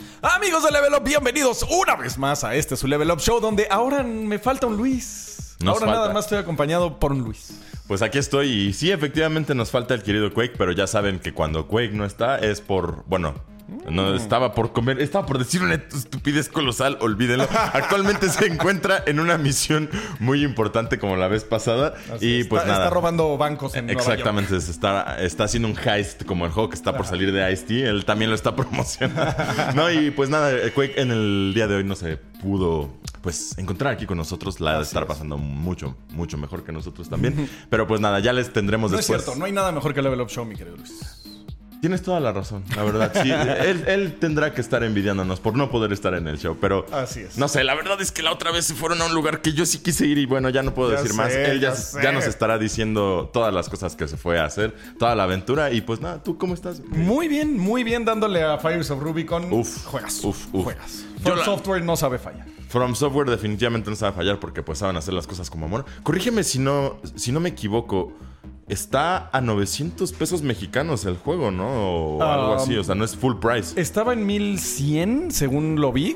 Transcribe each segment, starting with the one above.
Amigos de Level Up, bienvenidos una vez más a este su Level Up Show, donde ahora me falta un Luis. Nada más estoy acompañado por un Luis. Pues aquí estoy y sí, efectivamente nos falta el querido Quake, pero ya saben que cuando Quake no está es por... Bueno, no estaba por comer, estaba por decir una estupidez colosal, olvídenlo. Actualmente se encuentra en una misión muy importante como la vez pasada. Así y pues nada. Está robando bancos en Exactamente, Nueva York. Está haciendo un heist como el juego que está por salir de Ice-T. Él también lo está promocionando. No, y pues nada, Quake en el día de hoy no se pudo pues encontrar aquí con nosotros. La de estar pasando mucho, mucho mejor que nosotros también. Pero pues nada, ya les tendremos No después. es cierto, no hay nada mejor que Level Up Show, mi querido Luis. Tienes toda la razón, la verdad. Sí, él tendrá que estar envidiándonos por no poder estar en el show, pero... Así es. No sé, la verdad es que la otra vez se fueron a un lugar que yo sí quise ir y bueno, ya no puedo decir más. Él ya nos estará diciendo todas las cosas que se fue a hacer, toda la aventura y pues nada, ¿tú cómo estás? Muy bien dándole a Fires of Rubicon. Juegas. Juegas. From Software no sabe fallar. From Software definitivamente no sabe fallar porque pues saben hacer las cosas como amor. Corrígeme si no me equivoco. Está a 900 pesos mexicanos el juego, ¿no? O algo así, o sea, no es full price. Estaba en 1100, según lo vi.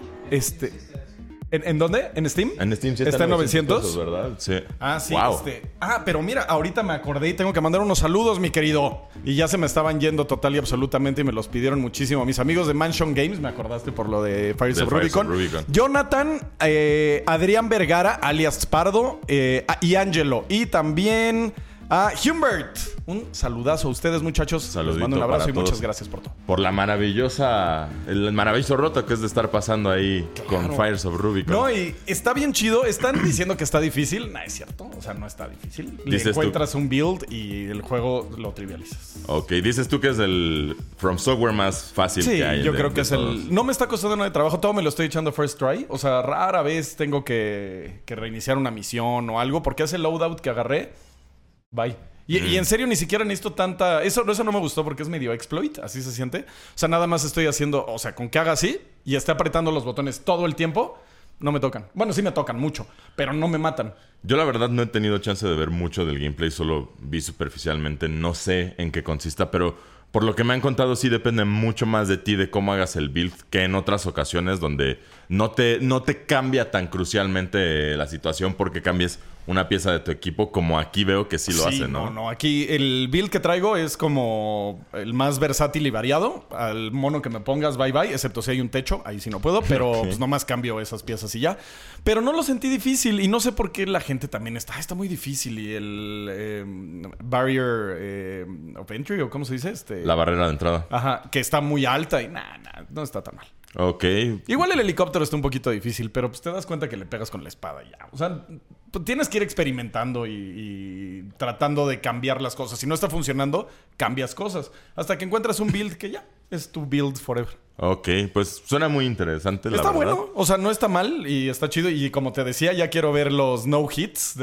¿En dónde? ¿En Steam? En Steam sí está en 900 pesos, ¿verdad? Sí. Ah, sí. Wow. Pero mira, ahorita me acordé y tengo que mandar unos saludos, mi querido. Y ya se me estaban yendo total y absolutamente y me los pidieron muchísimo. Mis amigos de Mansion Games, me acordaste por lo de Fires of Rubicon. Jonathan, Adrián Vergara, alias Pardo, y Angelo. Y también... Humbert, un saludazo a ustedes, muchachos. Saludito. Les mando un abrazo y muchas gracias por todo. Por el maravilloso roto que es de estar pasando ahí con Fires of Rubicon. No, y está bien chido. Están diciendo que está difícil. No, es cierto. O sea, no está difícil. Le encuentras un build y el juego lo trivializas. Ok, dices tú que es el From Software más fácil que hay. Sí, yo creo que es el... No me está costando nada de trabajo. Todo me lo estoy echando first try. O sea, rara vez tengo que reiniciar una misión o algo. Porque ese loadout que agarré... Bye. Y en serio ni siquiera necesito tanta... Eso no me gustó porque es medio exploit, así se siente. O sea, nada más estoy haciendo... O sea, con que haga así y esté apretando los botones todo el tiempo, no me tocan. Bueno, sí me tocan mucho, pero no me matan. Yo la verdad no he tenido chance de ver mucho del gameplay, solo vi superficialmente. No sé en qué consista, pero por lo que me han contado sí depende mucho más de ti, de cómo hagas el build, que en otras ocasiones donde no te cambia tan crucialmente la situación porque cambies una pieza de tu equipo, como aquí veo que sí lo hace, ¿no? No, aquí el build que traigo es como el más versátil y variado. Al mono que me pongas, bye, excepto si hay un techo, ahí sí no puedo, pero pues nomás cambio esas piezas y ya. Pero no lo sentí difícil y no sé por qué la gente también está muy difícil y el barrier of entry, o ¿cómo se dice? La barrera de entrada. Ajá, que está muy alta y no está tan mal. Ok. Igual el helicóptero está un poquito difícil, pero pues te das cuenta que le pegas con la espada y ya. O sea, pues tienes que ir experimentando y tratando de cambiar las cosas. Si no está funcionando, cambias cosas. Hasta que encuentras un build que ya es tu build forever. Ok, pues suena muy interesante, la verdad. Está bueno, o sea, no está mal y está chido. Y como te decía, ya quiero ver los no hits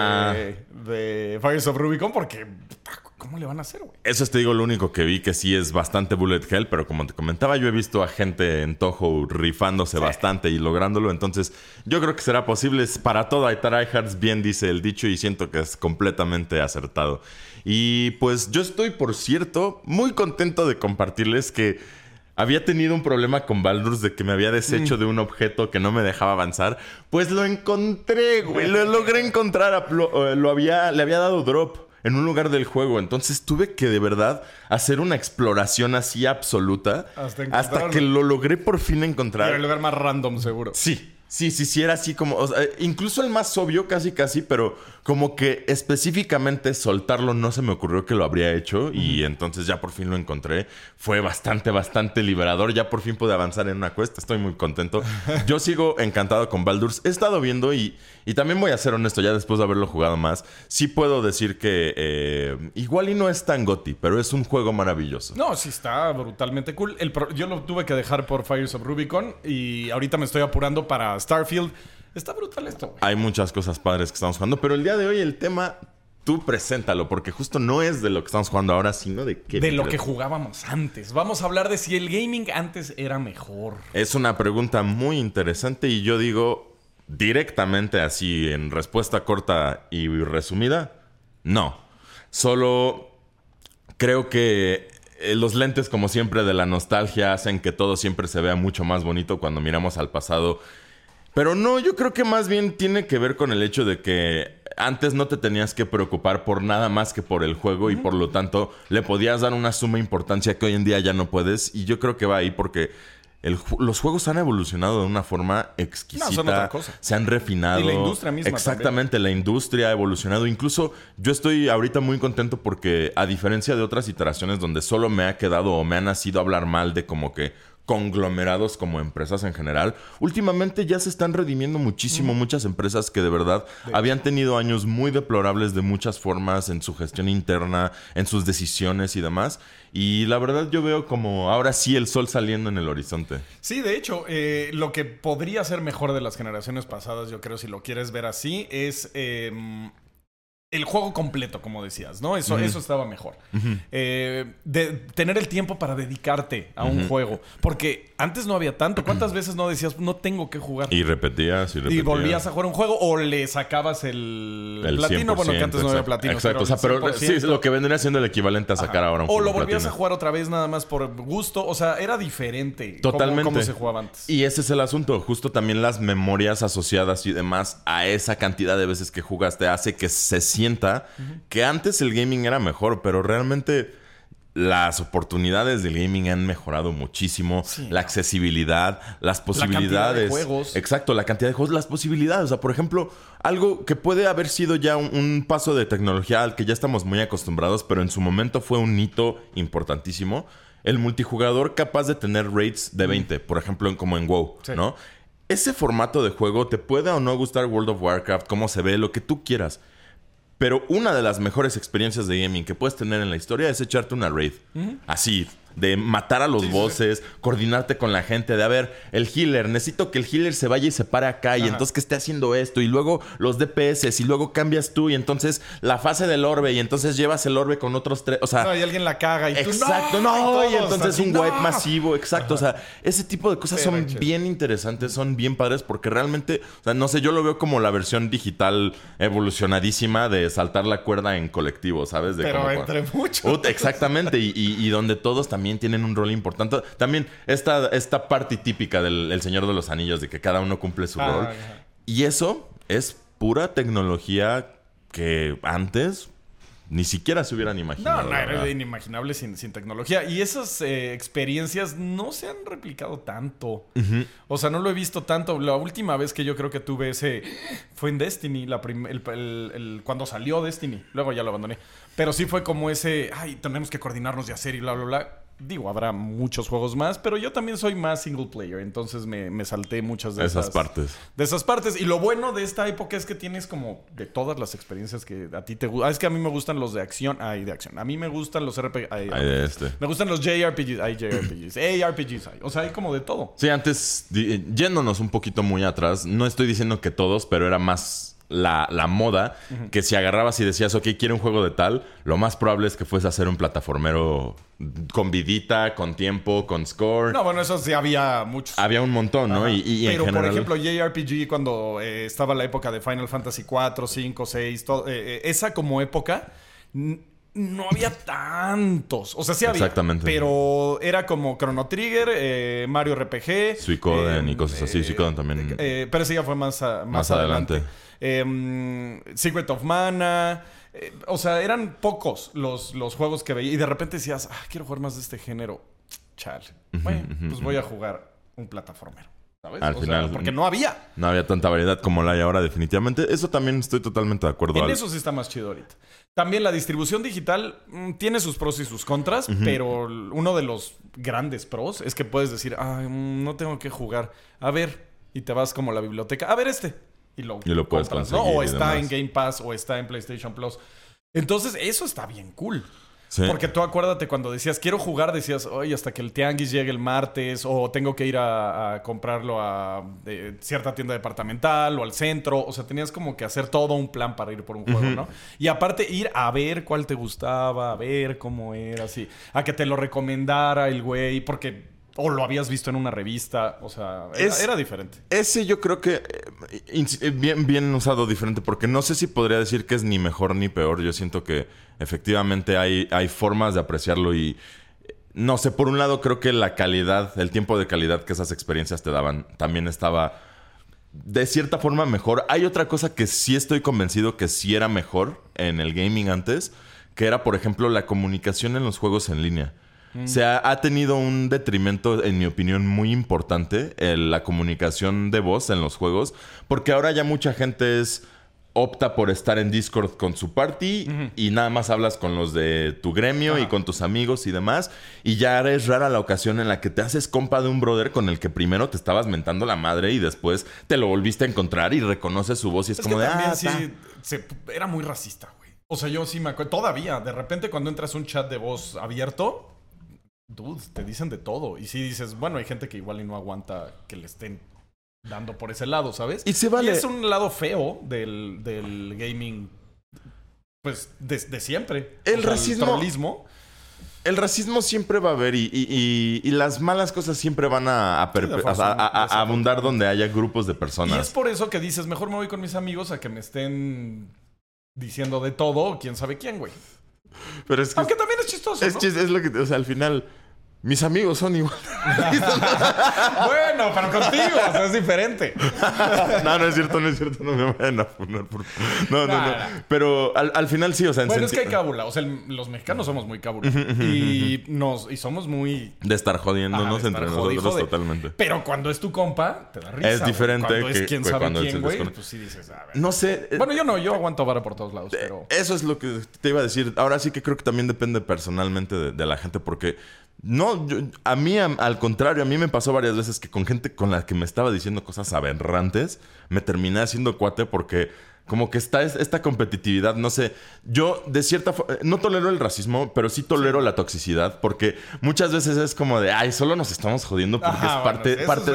de Fires of Rubicon porque... ¿Cómo le van a hacer, güey? Eso te digo, lo único que vi que sí es bastante bullet hell, pero como te comentaba, yo he visto a gente en Toho rifándose bastante y lográndolo, entonces yo creo que será posible. Para todo hay tryhards, bien dice el dicho, y siento que es completamente acertado. Y pues yo estoy, por cierto, muy contento de compartirles que había tenido un problema con Baldur's de que me había deshecho de un objeto que no me dejaba avanzar. Pues lo encontré, güey. Lo logré encontrar. Le había dado drop en un lugar del juego. Entonces tuve que de verdad hacer una exploración así absoluta hasta que lo logré por fin encontrar. Era el lugar más random, seguro. Sí, era así como... O sea, incluso el más obvio, casi, pero como que específicamente soltarlo no se me ocurrió que lo habría hecho. Y entonces ya por fin lo encontré. Fue bastante liberador. Ya por fin pude avanzar en una quest. Estoy muy contento. Yo sigo encantado con Baldur's. He estado viendo y también voy a ser honesto, ya después de haberlo jugado más, sí puedo decir que igual y no es tan GOTY, pero es un juego maravilloso. No, sí está brutalmente cool. Yo lo tuve que dejar por Fires of Rubicon y ahorita me estoy apurando para Starfield. Está brutal esto, güey. Hay muchas cosas padres que estamos jugando, pero el día de hoy el tema, tú preséntalo, porque justo no es de lo que estamos jugando ahora, sino de qué. De lo que jugábamos antes. Vamos a hablar de si el gaming antes era mejor. Es una pregunta muy interesante y yo digo directamente así, en respuesta corta y resumida, no. Solo creo que los lentes, como siempre, de la nostalgia hacen que todo siempre se vea mucho más bonito cuando miramos al pasado. Pero no, yo creo que más bien tiene que ver con el hecho de que antes no te tenías que preocupar por nada más que por el juego y por lo tanto le podías dar una suma importancia que hoy en día ya no puedes. Y yo creo que va ahí porque los juegos han evolucionado de una forma exquisita. No, son otra cosa. Se han refinado. Y la industria misma exactamente, también. La industria ha evolucionado. Incluso yo estoy ahorita muy contento porque a diferencia de otras iteraciones donde solo me ha quedado o me ha nacido hablar mal de como que conglomerados como empresas en general, últimamente ya se están redimiendo muchísimo muchas empresas que de verdad habían tenido años muy deplorables de muchas formas en su gestión interna, en sus decisiones y demás. Y la verdad yo veo como ahora sí el sol saliendo en el horizonte. Sí, de hecho, lo que podría ser mejor de las generaciones pasadas, yo creo, si lo quieres ver así, es el juego completo, como decías, ¿no? Eso estaba mejor. De tener el tiempo para dedicarte a un juego. Porque antes no había tanto. ¿Cuántas veces no decías, no tengo que jugar? Y repetías. Y volvías a jugar un juego o le sacabas el platino. Bueno, que antes no había platino. Exacto. Pero sí, lo que vendría siendo el equivalente a sacar ahora un juego. O lo volvías a jugar otra vez nada más por gusto. O sea, era diferente. Totalmente. Cómo se jugaba antes. Y ese es el asunto. Justo también las memorias asociadas y demás a esa cantidad de veces que jugaste hace que se sienta que antes el gaming era mejor, pero realmente las oportunidades del gaming han mejorado muchísimo. Sí, la accesibilidad, las posibilidades. La cantidad de juegos. Exacto, la cantidad de juegos, las posibilidades. O sea, por ejemplo, algo que puede haber sido ya un paso de tecnología al que ya estamos muy acostumbrados, pero en su momento fue un hito importantísimo. El multijugador capaz de tener rates de 20, por ejemplo, como en WoW, sí, ¿no? Ese formato de juego te puede o no gustar World of Warcraft, cómo se ve, lo que tú quieras. Pero una de las mejores experiencias de gaming que puedes tener en la historia es echarte una raid. Así, de matar a los bosses, coordinarte con la gente, de a ver, el healer, necesito que el healer se vaya y se pare acá y entonces que esté haciendo esto y luego los DPS y luego cambias tú y entonces la fase del orbe y entonces llevas el orbe con otros 3, o sea... No, y alguien la caga y exacto, tú no, y entonces un wipe masivo, exacto, o sea, ese tipo de cosas son bien interesantes, son bien padres porque realmente, o sea, no sé, yo lo veo como la versión digital evolucionadísima de saltar la cuerda en colectivo, ¿sabes? De pero como entre muchos. Exactamente, y donde todos también tienen un rol importante. También esta parte típica del Señor de los Anillos, de que cada uno cumple su rol. Y eso es pura tecnología que antes ni siquiera se hubieran imaginado. No, era inimaginable sin tecnología. Y esas experiencias no se han replicado tanto. O sea, no lo he visto tanto. La última vez que yo creo que tuve ese fue en Destiny, cuando salió Destiny. Luego ya lo abandoné. Pero sí fue como ese, tenemos que coordinarnos y hacer y bla, bla, bla. Digo, habrá muchos juegos más, pero yo también soy más single player, entonces me salté muchas de esas partes. De esas partes. Y lo bueno de esta época es que tienes como de todas las experiencias que a ti te gustan. Es que a mí me gustan los de acción. De acción. A mí me gustan los RPG. Me gustan los JRPGs. Hay JRPGs. ARPGs hay. O sea, hay como de todo. Sí, antes, yéndonos un poquito muy atrás, no estoy diciendo que todos, pero era más la moda, que si agarrabas y decías, ok, quiero un juego de tal, lo más probable es que fuese a hacer un plataformero con vidita, con tiempo, con score. No, bueno, eso sí había muchos. Había un montón, ¿no? Y pero, en general... por ejemplo, JRPG, cuando estaba la época de Final Fantasy 4, 5, 6, todo, esa como época... No había tantos. O sea, sí había. Exactamente. Pero era como Chrono Trigger, Mario RPG. Suicoden y cosas así. Suicoden también. Pero ese ya fue más adelante. Secret of Mana. O sea, eran pocos los juegos que veía. Y de repente decías, quiero jugar más de este género. Chale. Bueno, pues voy a jugar un plataformero. ¿Sabes? Al final, porque no había. No había tanta variedad como la hay ahora, definitivamente. Eso también estoy totalmente de acuerdo. En eso sí está más chido ahorita. También la distribución digital tiene sus pros y sus contras, pero uno de los grandes pros es que puedes decir, no tengo que jugar. A ver, y te vas como a la biblioteca. A ver y lo puedes compras, ¿no? O está en Game Pass o está en PlayStation Plus. Entonces, eso está bien cool. Sí. Porque tú acuérdate cuando decías, quiero jugar, decías, oye, hasta que el tianguis llegue el martes, o tengo que ir a comprarlo a cierta tienda departamental o al centro. O sea, tenías como que hacer todo un plan para ir por un juego, ¿no? Y aparte ir a ver cuál te gustaba, a ver cómo era, así. A que te lo recomendara el güey, porque... O lo habías visto en una revista. O sea, era diferente. Ese yo creo que... bien usado diferente. Porque no sé si podría decir que es ni mejor ni peor. Yo siento que efectivamente hay formas de apreciarlo. Y No sé, por un lado creo que la calidad, el tiempo de calidad que esas experiencias te daban también estaba de cierta forma mejor. Hay otra cosa que sí estoy convencido que sí era mejor en el gaming antes, que era, por ejemplo, la comunicación en los juegos en línea. O sea, ha tenido un detrimento, en mi opinión, muy importante la comunicación de voz en los juegos, porque ahora ya mucha gente opta por estar en Discord con su party y nada más hablas con los de tu gremio y con tus amigos y demás. Y ya es rara la ocasión en la que te haces compa de un brother con el que primero te estabas mentando la madre y después te lo volviste a encontrar y reconoces su voz y es como que de... también era muy racista, güey. O sea, yo sí me acuerdo... Todavía, de repente cuando entras a un chat de voz abierto, dude, te dicen de todo. Y sí dices, bueno, hay gente que igual y no aguanta que le estén dando por ese lado, ¿sabes? Y se vale. Y es un lado feo del gaming, pues, de siempre. El racismo. racismo. Trollismo. El racismo siempre va a haber y las malas cosas siempre van a abundar donde haya grupos de personas. Y es por eso que dices, mejor me voy con mis amigos a que me estén diciendo de todo, quién sabe quién, güey. Pero es que aunque también es chistoso, ¿no? Es lo que... O sea, al final... Mis amigos son igual. Bueno, pero contigo, o sea, es diferente. No es cierto. No me vayan a poner por... No. Pero al final sí, o sea... Bueno, es que hay cábula. O sea, los mexicanos somos muy cábula. Y somos muy... De estar jodiéndonos entre nosotros totalmente. Pero cuando es tu compa, te da risa. Es diferente cuando es quién sabe quién, güey, pues sí dices, a ver. No sé... Bueno, yo aguanto vara por todos lados, pero... Eso es lo que te iba a decir. Ahora sí que creo que también depende personalmente de la gente, porque... No, a mí, al contrario, a mí me pasó varias veces que con gente con la que me estaba diciendo cosas aberrantes, me terminé haciendo cuate porque como que está esta competitividad, no sé. Yo, de cierta forma, no tolero el racismo, pero sí tolero la toxicidad, porque muchas veces es como de, ay, solo nos estamos jodiendo porque es parte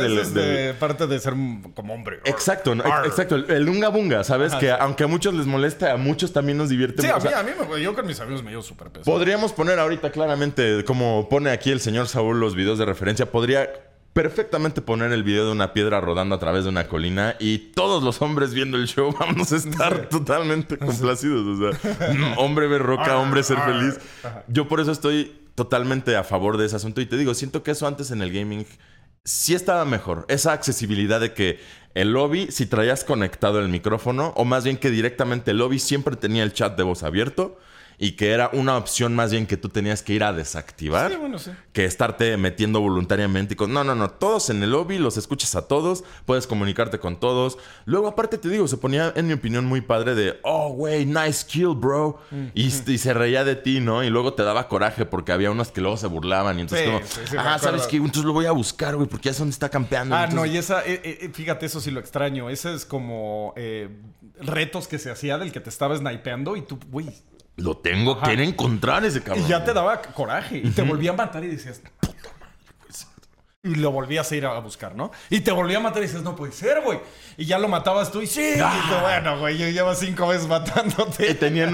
de ser como hombre. Exacto, exacto. El unga bunga, ¿sabes? Que aunque a muchos les molesta, a muchos también nos divierte. Sí, a mí yo con mis amigos me llevo súper pesado. Podríamos poner ahorita claramente, como pone aquí el señor Saúl los videos de referencia, podría perfectamente poner el video de una piedra rodando a través de una colina y todos los hombres viendo el show vamos a estar totalmente complacidos. O sea, hombre ver roca, hombre ser feliz. Yo por eso estoy totalmente a favor de ese asunto. Y te digo, siento que eso antes en el gaming sí estaba mejor. Esa accesibilidad de que el lobby, si traías conectado el micrófono, o más bien que directamente el lobby siempre tenía el chat de voz abierto, y que era una opción más bien que tú tenías que ir a desactivar, sí. Que estarte metiendo voluntariamente y con... No. Todos en el lobby, los escuchas a todos, puedes comunicarte con todos. Luego, aparte te digo, se ponía, en mi opinión, muy padre de... Oh, güey, nice kill, bro. Y se reía de ti, ¿no? Y luego te daba coraje porque había unos que luego se burlaban. Y entonces ¿sabes qué? Entonces lo voy a buscar, güey, porque ya es donde está campeando. No, y esa... fíjate, eso sí lo extraño. Ese es como... retos que se hacía del que te estaba snipeando y tú, güey... Lo tengo que encontrar ese cabrón. Y ya te daba coraje. Y te volvía a matar y decías, puta madre. Y lo volvías a ir a buscar, ¿no? Y te volvía a matar y dices, no puede ser, güey. Y ya lo matabas tú y sí. Y tú, bueno, güey, yo llevo 5 veces matándote.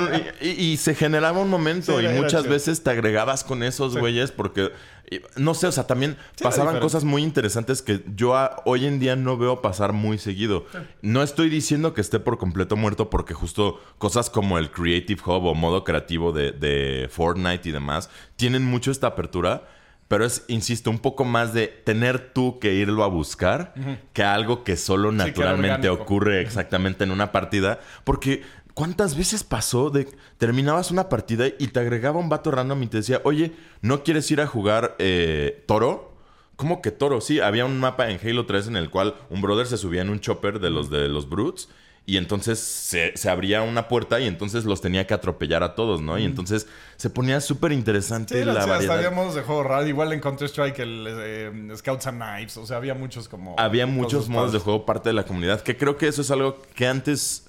Y se generaba un momento. Sí, y muchas veces te agregabas con esos güeyes porque... No sé, o sea, también pasaban cosas muy interesantes que yo hoy en día no veo pasar muy seguido. Sí. No estoy diciendo que esté por completo muerto porque justo cosas como el Creative Hub o modo creativo de Fortnite y demás tienen mucho esta apertura. Pero es, insisto, un poco más de tener tú que irlo a buscar que algo que solo naturalmente ocurre exactamente en una partida. Porque... ¿cuántas veces pasó de terminabas una partida y te agregaba un vato random y te decía, oye, ¿no quieres ir a jugar Toro? ¿Cómo que Toro? Sí, había un mapa en Halo 3 en el cual un brother se subía en un chopper de los Brutes y entonces se abría una puerta y entonces los tenía que atropellar a todos, ¿no? Y entonces se ponía súper interesante la variedad. Hasta había modos de juego raro. Igual en Counter-Strike, el Scouts and Knives. O sea, había muchos como... Había muchos modos de juego parte de la comunidad. Que creo que eso es algo que antes...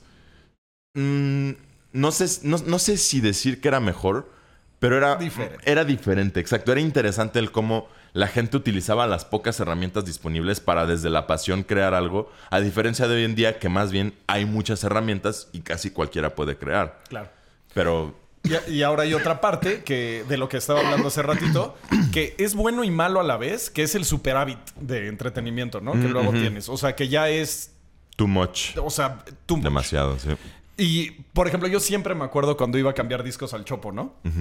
No sé si decir que era mejor, pero era diferente, exacto. Era interesante el cómo la gente utilizaba las pocas herramientas disponibles para desde la pasión crear algo, a diferencia de hoy en día que más bien hay muchas herramientas y casi cualquiera puede crear. Claro. Pero... Y ahora hay otra parte que de lo que estaba hablando hace ratito, que es bueno y malo a la vez, que es el superávit de entretenimiento, ¿no? Que luego tienes. O sea, que ya es... too much. O sea, too much. Demasiado, sí. Y, por ejemplo, yo siempre me acuerdo cuando iba a cambiar discos al Chopo, ¿no?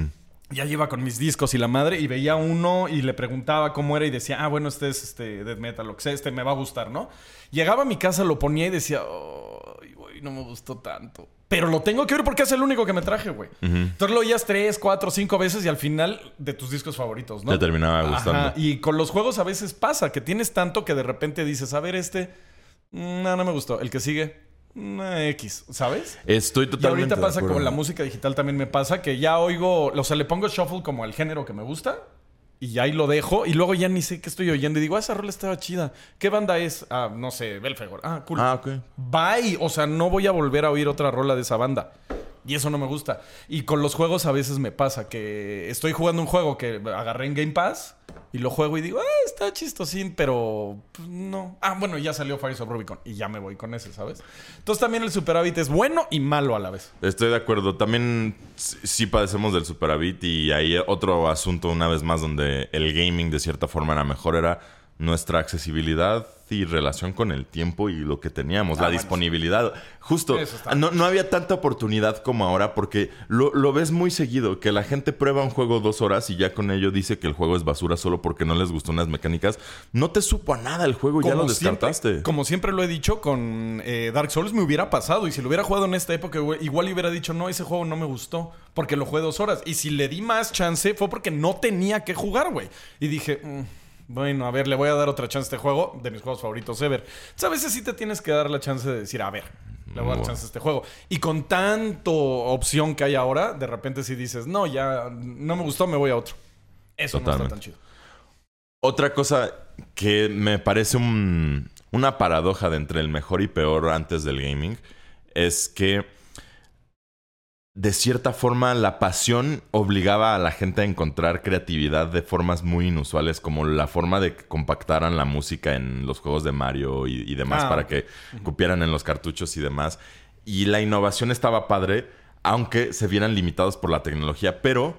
Ya lleva con mis discos y la madre, y veía uno y le preguntaba cómo era y decía, bueno, este es death metal, lo que sea, me va a gustar, ¿no? Llegaba a mi casa, lo ponía y decía, ay, güey, no me gustó tanto. Pero lo tengo que oír porque es el único que me traje, güey. Entonces lo oías 3, 4, 5 veces y al final de tus discos favoritos, ¿no? Te terminaba gustando. Ajá. Y con los juegos a veces pasa que tienes tanto que de repente dices, a ver, no me gustó. El que sigue... X, ¿sabes? Estoy totalmente. Y ahorita pasa con la música digital, también me pasa que ya oigo, o sea, le pongo shuffle como al género que me gusta y ahí lo dejo y luego ya ni sé qué estoy oyendo y digo, esa rola estaba chida. ¿Qué banda es? No sé, Belfegor. Cool. Ok. Bye. O sea, no voy a volver a oír otra rola de esa banda. Y eso no me gusta. Y con los juegos a veces me pasa que estoy jugando un juego que agarré en Game Pass y lo juego y digo, está chistosín, pero pues, no. Bueno, ya salió Fires of Rubicon y ya me voy con ese, ¿sabes? Entonces también el superávit es bueno y malo a la vez. Estoy de acuerdo. También sí padecemos del superávit y hay otro asunto una vez más donde el gaming de cierta forma era mejor, era nuestra accesibilidad y relación con el tiempo y lo que teníamos, la disponibilidad. Justo, no había tanta oportunidad como ahora porque lo ves muy seguido, que la gente prueba un juego 2 horas y ya con ello dice que el juego es basura solo porque no les gustó unas mecánicas. No te supo a nada el juego, ya lo descartaste. Como siempre lo he dicho, con Dark Souls me hubiera pasado y si lo hubiera jugado en esta época igual hubiera dicho, no, ese juego no me gustó porque lo jugué 2 horas. Y si le di más chance fue porque no tenía que jugar, güey. Y dije... Bueno, a ver, le voy a dar otra chance a este juego, de mis juegos favoritos ever. Entonces, a veces sí te tienes que dar la chance de decir, a ver, le voy a dar chance a este juego. Y con tanto opción que hay ahora, de repente sí dices, no, ya no me gustó, me voy a otro. Eso totalmente. No está tan chido. Otra cosa que me parece una paradoja de entre el mejor y peor antes del gaming es que de cierta forma la pasión obligaba a la gente a encontrar creatividad de formas muy inusuales, como la forma de que compactaran la música en los juegos de Mario y demás para que cupieran en los cartuchos y demás. Y la innovación estaba padre, aunque se vieran limitados por la tecnología. Pero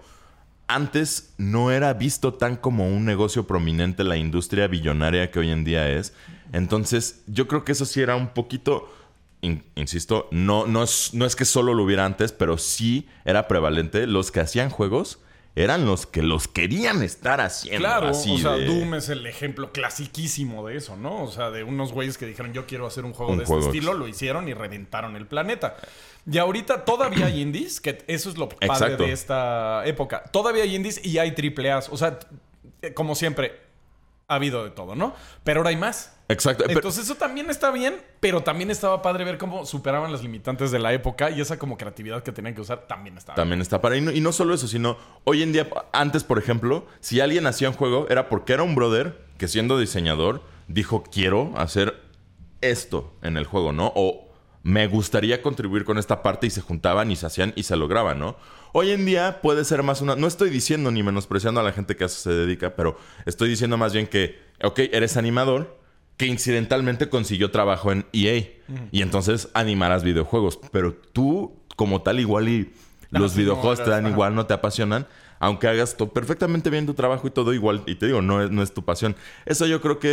antes no era visto tan como un negocio prominente la industria billonaria que hoy en día es. Entonces yo creo que eso sí era un poquito... Insisto, no es que solo lo hubiera antes, pero sí era prevalente. Los que hacían juegos eran los que los querían estar haciendo. Claro, así o sea, Doom es el ejemplo clasiquísimo de eso, ¿no? O sea, de unos güeyes que dijeron, yo quiero hacer un juego de este estilo, lo hicieron y reventaron el planeta. Y ahorita todavía hay indies, que eso es lo padre de esta época. Todavía hay indies y hay AAAs. O sea, como siempre, ha habido de todo, ¿no? Pero ahora hay más. Exacto. Entonces eso también está bien, pero también estaba padre ver cómo superaban las limitantes de la época y esa como creatividad que tenían que usar también estaba. También está padre. Y no solo eso, sino hoy en día, antes, por ejemplo, si alguien hacía un juego, era porque era un brother que siendo diseñador dijo, quiero hacer esto en el juego, ¿no? O me gustaría contribuir con esta parte y se juntaban y se hacían y se lograban, ¿no? Hoy en día puede ser más una... No estoy diciendo ni menospreciando a la gente que a eso se dedica, pero estoy diciendo más bien que, ok, eres animador que incidentalmente consiguió trabajo en EA. Y entonces animarás videojuegos. Pero tú, como tal, igual y los videojuegos te dan igual, no te apasionan. Aunque hagas perfectamente bien tu trabajo y todo igual. Y te digo, no es tu pasión. Eso yo creo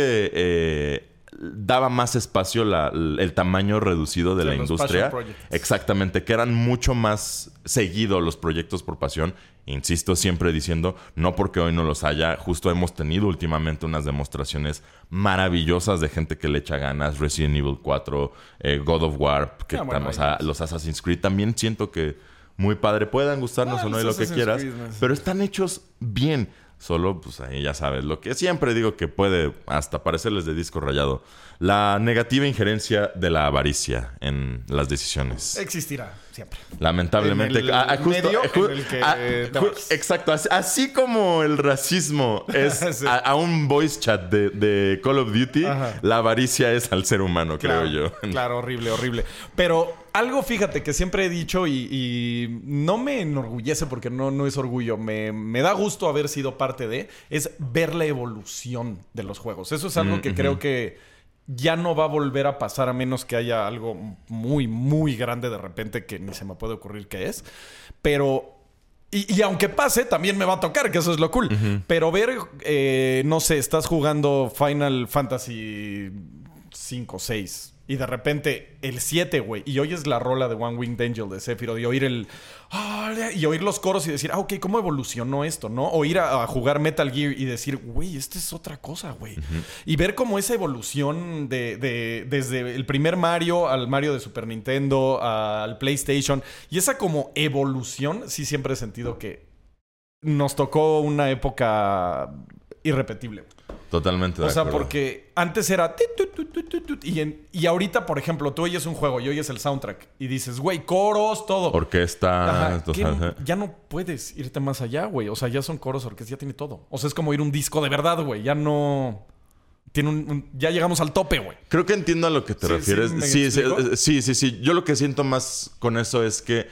que daba más espacio el tamaño reducido de la industria. Exactamente, que eran mucho más seguidos los proyectos por pasión. Insisto, siempre diciendo, no porque hoy no los haya, justo hemos tenido últimamente unas demostraciones maravillosas de gente que le echa ganas. Resident Evil 4, God of War, los Assassin's Creed. También siento que muy padre. Puedan gustarnos o no de lo que quieras, pero están hechos bien. Solo, pues ahí ya sabes, lo que siempre digo que puede hasta parecerles de disco rayado. La negativa injerencia de la avaricia en las decisiones. Existirá siempre. Lamentablemente. Exacto. Así como el racismo es sí. a un voice chat de Call of Duty, la avaricia es al ser humano, creo yo. Claro, horrible. Pero algo, fíjate, que siempre he dicho y no me enorgullece porque no es orgullo. Me da gusto haber sido parte de, es ver la evolución de los juegos. Eso es algo que creo que ya no va a volver a pasar a menos que haya algo muy, muy grande de repente que ni se me puede ocurrir qué es. Pero... Y aunque pase, también me va a tocar, que eso es lo cool. Pero ver, no sé, estás jugando Final Fantasy 5, 6... Y de repente el 7, güey, y oyes la rola de One Winged Angel de Sephiroth y oír y oír los coros y decir, ok, ¿cómo evolucionó esto, no? O ir a jugar Metal Gear y decir, güey, esta es otra cosa, güey. Y ver como esa evolución desde el primer Mario al Mario de Super Nintendo al PlayStation. Y esa como evolución, sí siempre he sentido que nos tocó una época irrepetible. Totalmente de acuerdo. O sea, porque antes era... Y ahorita, por ejemplo, tú oyes un juego y oyes el soundtrack y dices, güey, coros, todo. Orquesta. Ajá, ya no puedes irte más allá, güey. O sea, ya son coros, orquesta, ya tiene todo. O sea, es como ir un disco de verdad, güey. Ya no... ya llegamos al tope, güey. Creo que entiendo a lo que te refieres. Sí. Yo lo que siento más con eso es que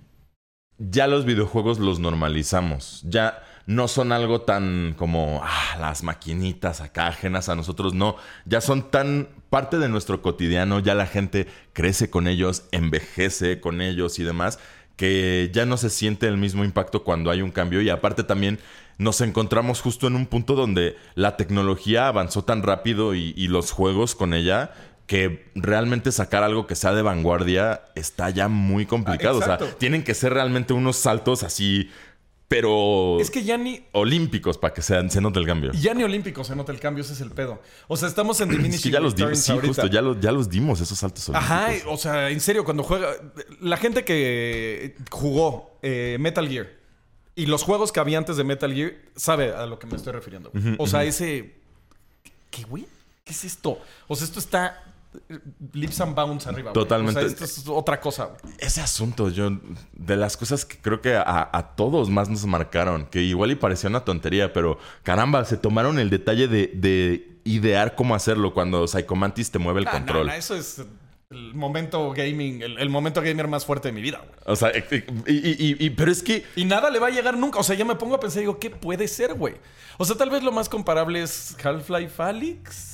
ya los videojuegos los normalizamos. Ya no son algo tan como las maquinitas acá ajenas a nosotros. No, ya son tan parte de nuestro cotidiano. Ya la gente crece con ellos, envejece con ellos y demás, que ya no se siente el mismo impacto cuando hay un cambio. Y aparte también nos encontramos justo en un punto donde la tecnología avanzó tan rápido y los juegos con ella, que realmente sacar algo que sea de vanguardia está ya muy complicado. O sea, tienen que ser realmente unos saltos así, pero es que ya ni olímpicos para que se note el cambio. Ya ni olímpicos se nota el cambio, ese es el pedo. O sea, estamos en Diminishing es que ya los dimos, sí, ahorita. justo, ya los dimos esos saltos olímpicos. Ajá, o sea, en serio, cuando juega... La gente que jugó Metal Gear y los juegos que había antes de Metal Gear sabe a lo que me estoy refiriendo. O sea, ese... ¿Qué, güey? ¿Qué es esto? O sea, esto está... leaps and bounds arriba. Totalmente. O sea, esto es otra cosa. Ese asunto, de las cosas que creo que a todos más nos marcaron, que igual y parecía una tontería, pero caramba, se tomaron el detalle de idear cómo hacerlo cuando Psycho Mantis te mueve el control. No, eso es el momento gaming, el momento gamer más fuerte de mi vida, güey. O sea, pero es que... Y nada le va a llegar nunca. O sea, ya me pongo a pensar y digo, ¿qué puede ser, güey? O sea, tal vez lo más comparable es Half-Life Alyx.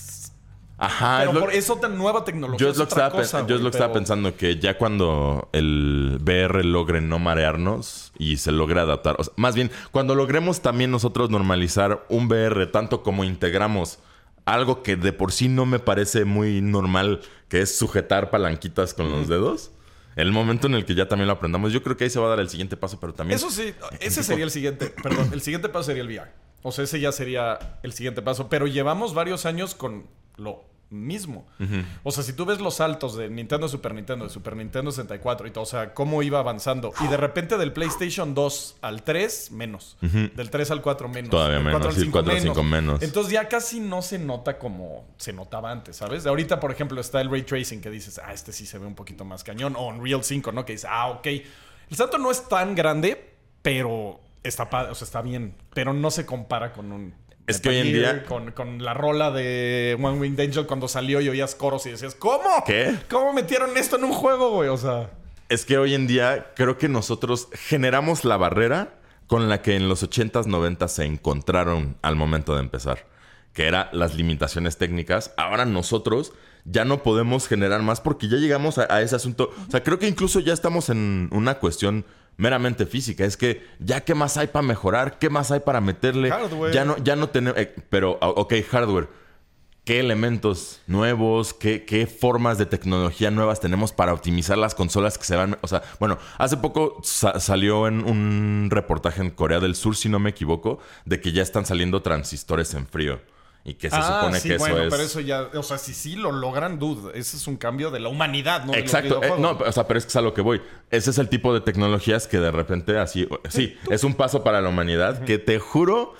Ajá. Pero por eso tan nueva tecnología. Yo es lo que estaba pensando, que ya cuando el VR logre no marearnos y se logre adaptar, o sea, más bien, cuando logremos también nosotros normalizar un VR, tanto como integramos algo que de por sí no me parece muy normal, que es sujetar palanquitas con los dedos. El momento en el que ya también lo aprendamos, yo creo que ahí se va a dar el siguiente paso, pero también... Eso sí, ese sería el siguiente... Perdón, el siguiente paso sería el VR. O sea, ese ya sería el siguiente paso. Pero llevamos varios años con lo mismo. O sea, si tú ves los saltos de Nintendo, Super Nintendo, de Super Nintendo 64 y todo, o sea, cómo iba avanzando. Y de repente del PlayStation 2 al 3, menos. Del 3 al 4, menos. Todavía del menos. 4 al 5, 4 al 5 menos. Entonces ya casi no se nota como se notaba antes, ¿sabes? Ahorita, por ejemplo, está el Ray Tracing que dices, este sí se ve un poquito más cañón. O Unreal 5, ¿no? Que dices, ok. El salto no es tan grande, pero está padre, o sea, está bien. Pero no se compara con un... Es que hoy en día... Con la rola de One Winged Angel cuando salió y oías coros y decías, ¿cómo? ¿Qué? ¿Cómo metieron esto en un juego, güey? O sea... Es que hoy en día creo que nosotros generamos la barrera con la que en los 80s, 90s se encontraron al momento de empezar. Que era las limitaciones técnicas. Ahora nosotros ya no podemos generar más porque ya llegamos a ese asunto. O sea, creo que incluso ya estamos en una cuestión meramente física. Es que ya qué más hay para mejorar, qué más hay para meterle. Hardware. Ya no tenemos... pero, ok, hardware. ¿Qué elementos nuevos, qué formas de tecnología nuevas tenemos para optimizar las consolas que se van? O sea, bueno, hace poco salió en un reportaje en Corea del Sur, si no me equivoco, de que ya están saliendo transistores en frío. Y que se supone que eso es... pero eso ya... O sea, si sí lo logran, dude, ese es un cambio de la humanidad, ¿no? Exacto. No, o sea, pero es que es a lo que voy. Ese es el tipo de tecnologías que de repente así... Sí, es un paso para la humanidad que te juro...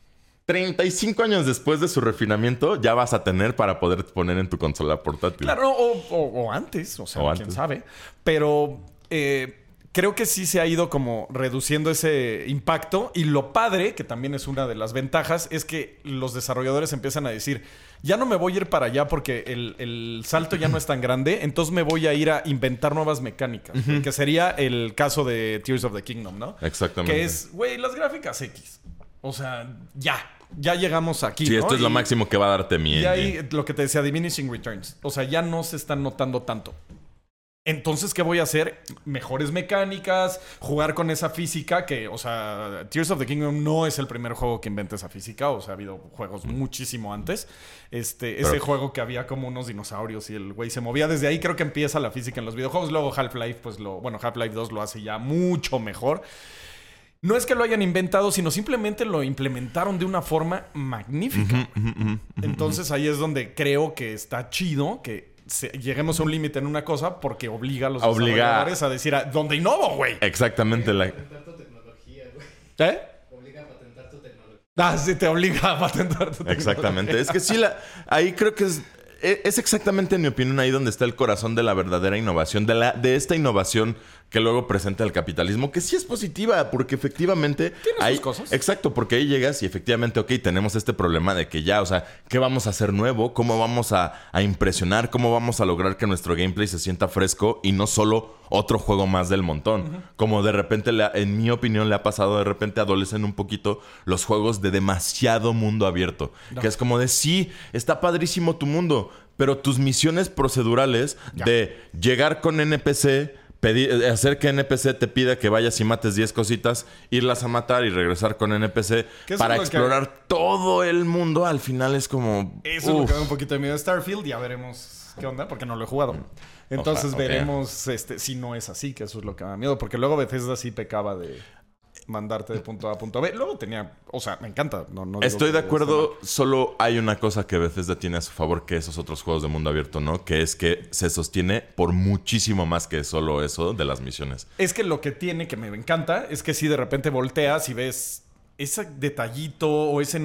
35 años después de su refinamiento ya vas a tener para poder poner en tu consola portátil. Claro, o antes, o sea, quién sabe. Pero creo que sí se ha ido como reduciendo ese impacto. Y lo padre, que también es una de las ventajas, es que los desarrolladores empiezan a decir, ya no me voy a ir para allá porque el salto ya no es tan grande, entonces me voy a ir a inventar nuevas mecánicas. Que sería el caso de Tears of the Kingdom, ¿no? Exactamente. Que es, güey, las gráficas X. O sea, ya llegamos aquí, sí, ¿no? Esto es lo máximo que va a darte mi Y ahí lo que te decía, diminishing returns. O sea, ya no se están notando tanto. Entonces, ¿qué voy a hacer? Mejores mecánicas, jugar con esa física que, o sea, Tears of the Kingdom no es el primer juego que inventa esa física. O sea, ha habido juegos muchísimo antes. Ese juego que había como unos dinosaurios y el güey se movía. Desde ahí creo que empieza la física en los videojuegos. Luego Half-Life, pues Half-Life 2 lo hace ya mucho mejor. No es que lo hayan inventado, sino simplemente lo implementaron de una forma magnífica. Entonces ahí es donde creo que está chido que lleguemos a un límite en una cosa porque obliga a los desarrolladores a decir ¿dónde innovo, güey? Exactamente. Obliga a patentar tu tecnología, güey. Obliga a patentar tu tecnología. Sí, te obliga a patentar tu tecnología. Exactamente. Es que sí, ahí creo que es exactamente, en mi opinión, ahí donde está el corazón de la verdadera innovación, de esta innovación que luego presenta el capitalismo, que sí es positiva, porque efectivamente... Tiene sus cosas. Exacto, porque ahí llegas y efectivamente, ok, tenemos este problema de que ya, o sea, ¿qué vamos a hacer nuevo? ¿Cómo vamos a impresionar? ¿Cómo vamos a lograr que nuestro gameplay se sienta fresco y no solo otro juego más del montón? Como de repente, en mi opinión, le ha pasado, de repente adolecen un poquito los juegos de demasiado mundo abierto. Que es como de, sí, está padrísimo tu mundo, pero tus misiones procedurales de llegar con NPC... hacer que NPC te pida que vayas y mates 10 cositas, irlas a matar y regresar con NPC para explorar todo el mundo, al final es como... Eso es lo que da un poquito de miedo a Starfield. Ya veremos qué onda, porque no lo he jugado. Entonces veremos si no es así, que eso es lo que da miedo. Porque luego Bethesda sí pecaba de mandarte de punto A a punto B. Luego tenía... O sea, me encanta. No estoy de acuerdo. Solo hay una cosa que Bethesda tiene a su favor que esos otros juegos de mundo abierto, ¿no? Que es que se sostiene por muchísimo más que solo eso de las misiones. Es que lo que tiene, que me encanta, es que si de repente volteas y ves ese detallito o ese...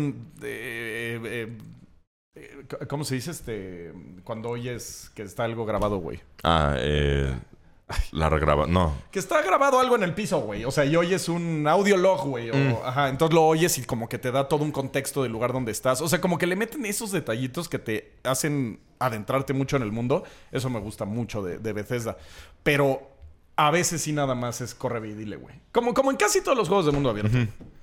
¿cómo se dice? Cuando oyes que está algo grabado, güey. La regraba, no. Que está grabado algo en el piso, güey. O sea, y oyes un audio log, güey. Entonces lo oyes y como que te da todo un contexto del lugar donde estás. O sea, como que le meten esos detallitos que te hacen adentrarte mucho en el mundo. Eso me gusta mucho de Bethesda. Pero a veces sí nada más es corre y dile, güey. Como en casi todos los juegos de mundo abierto.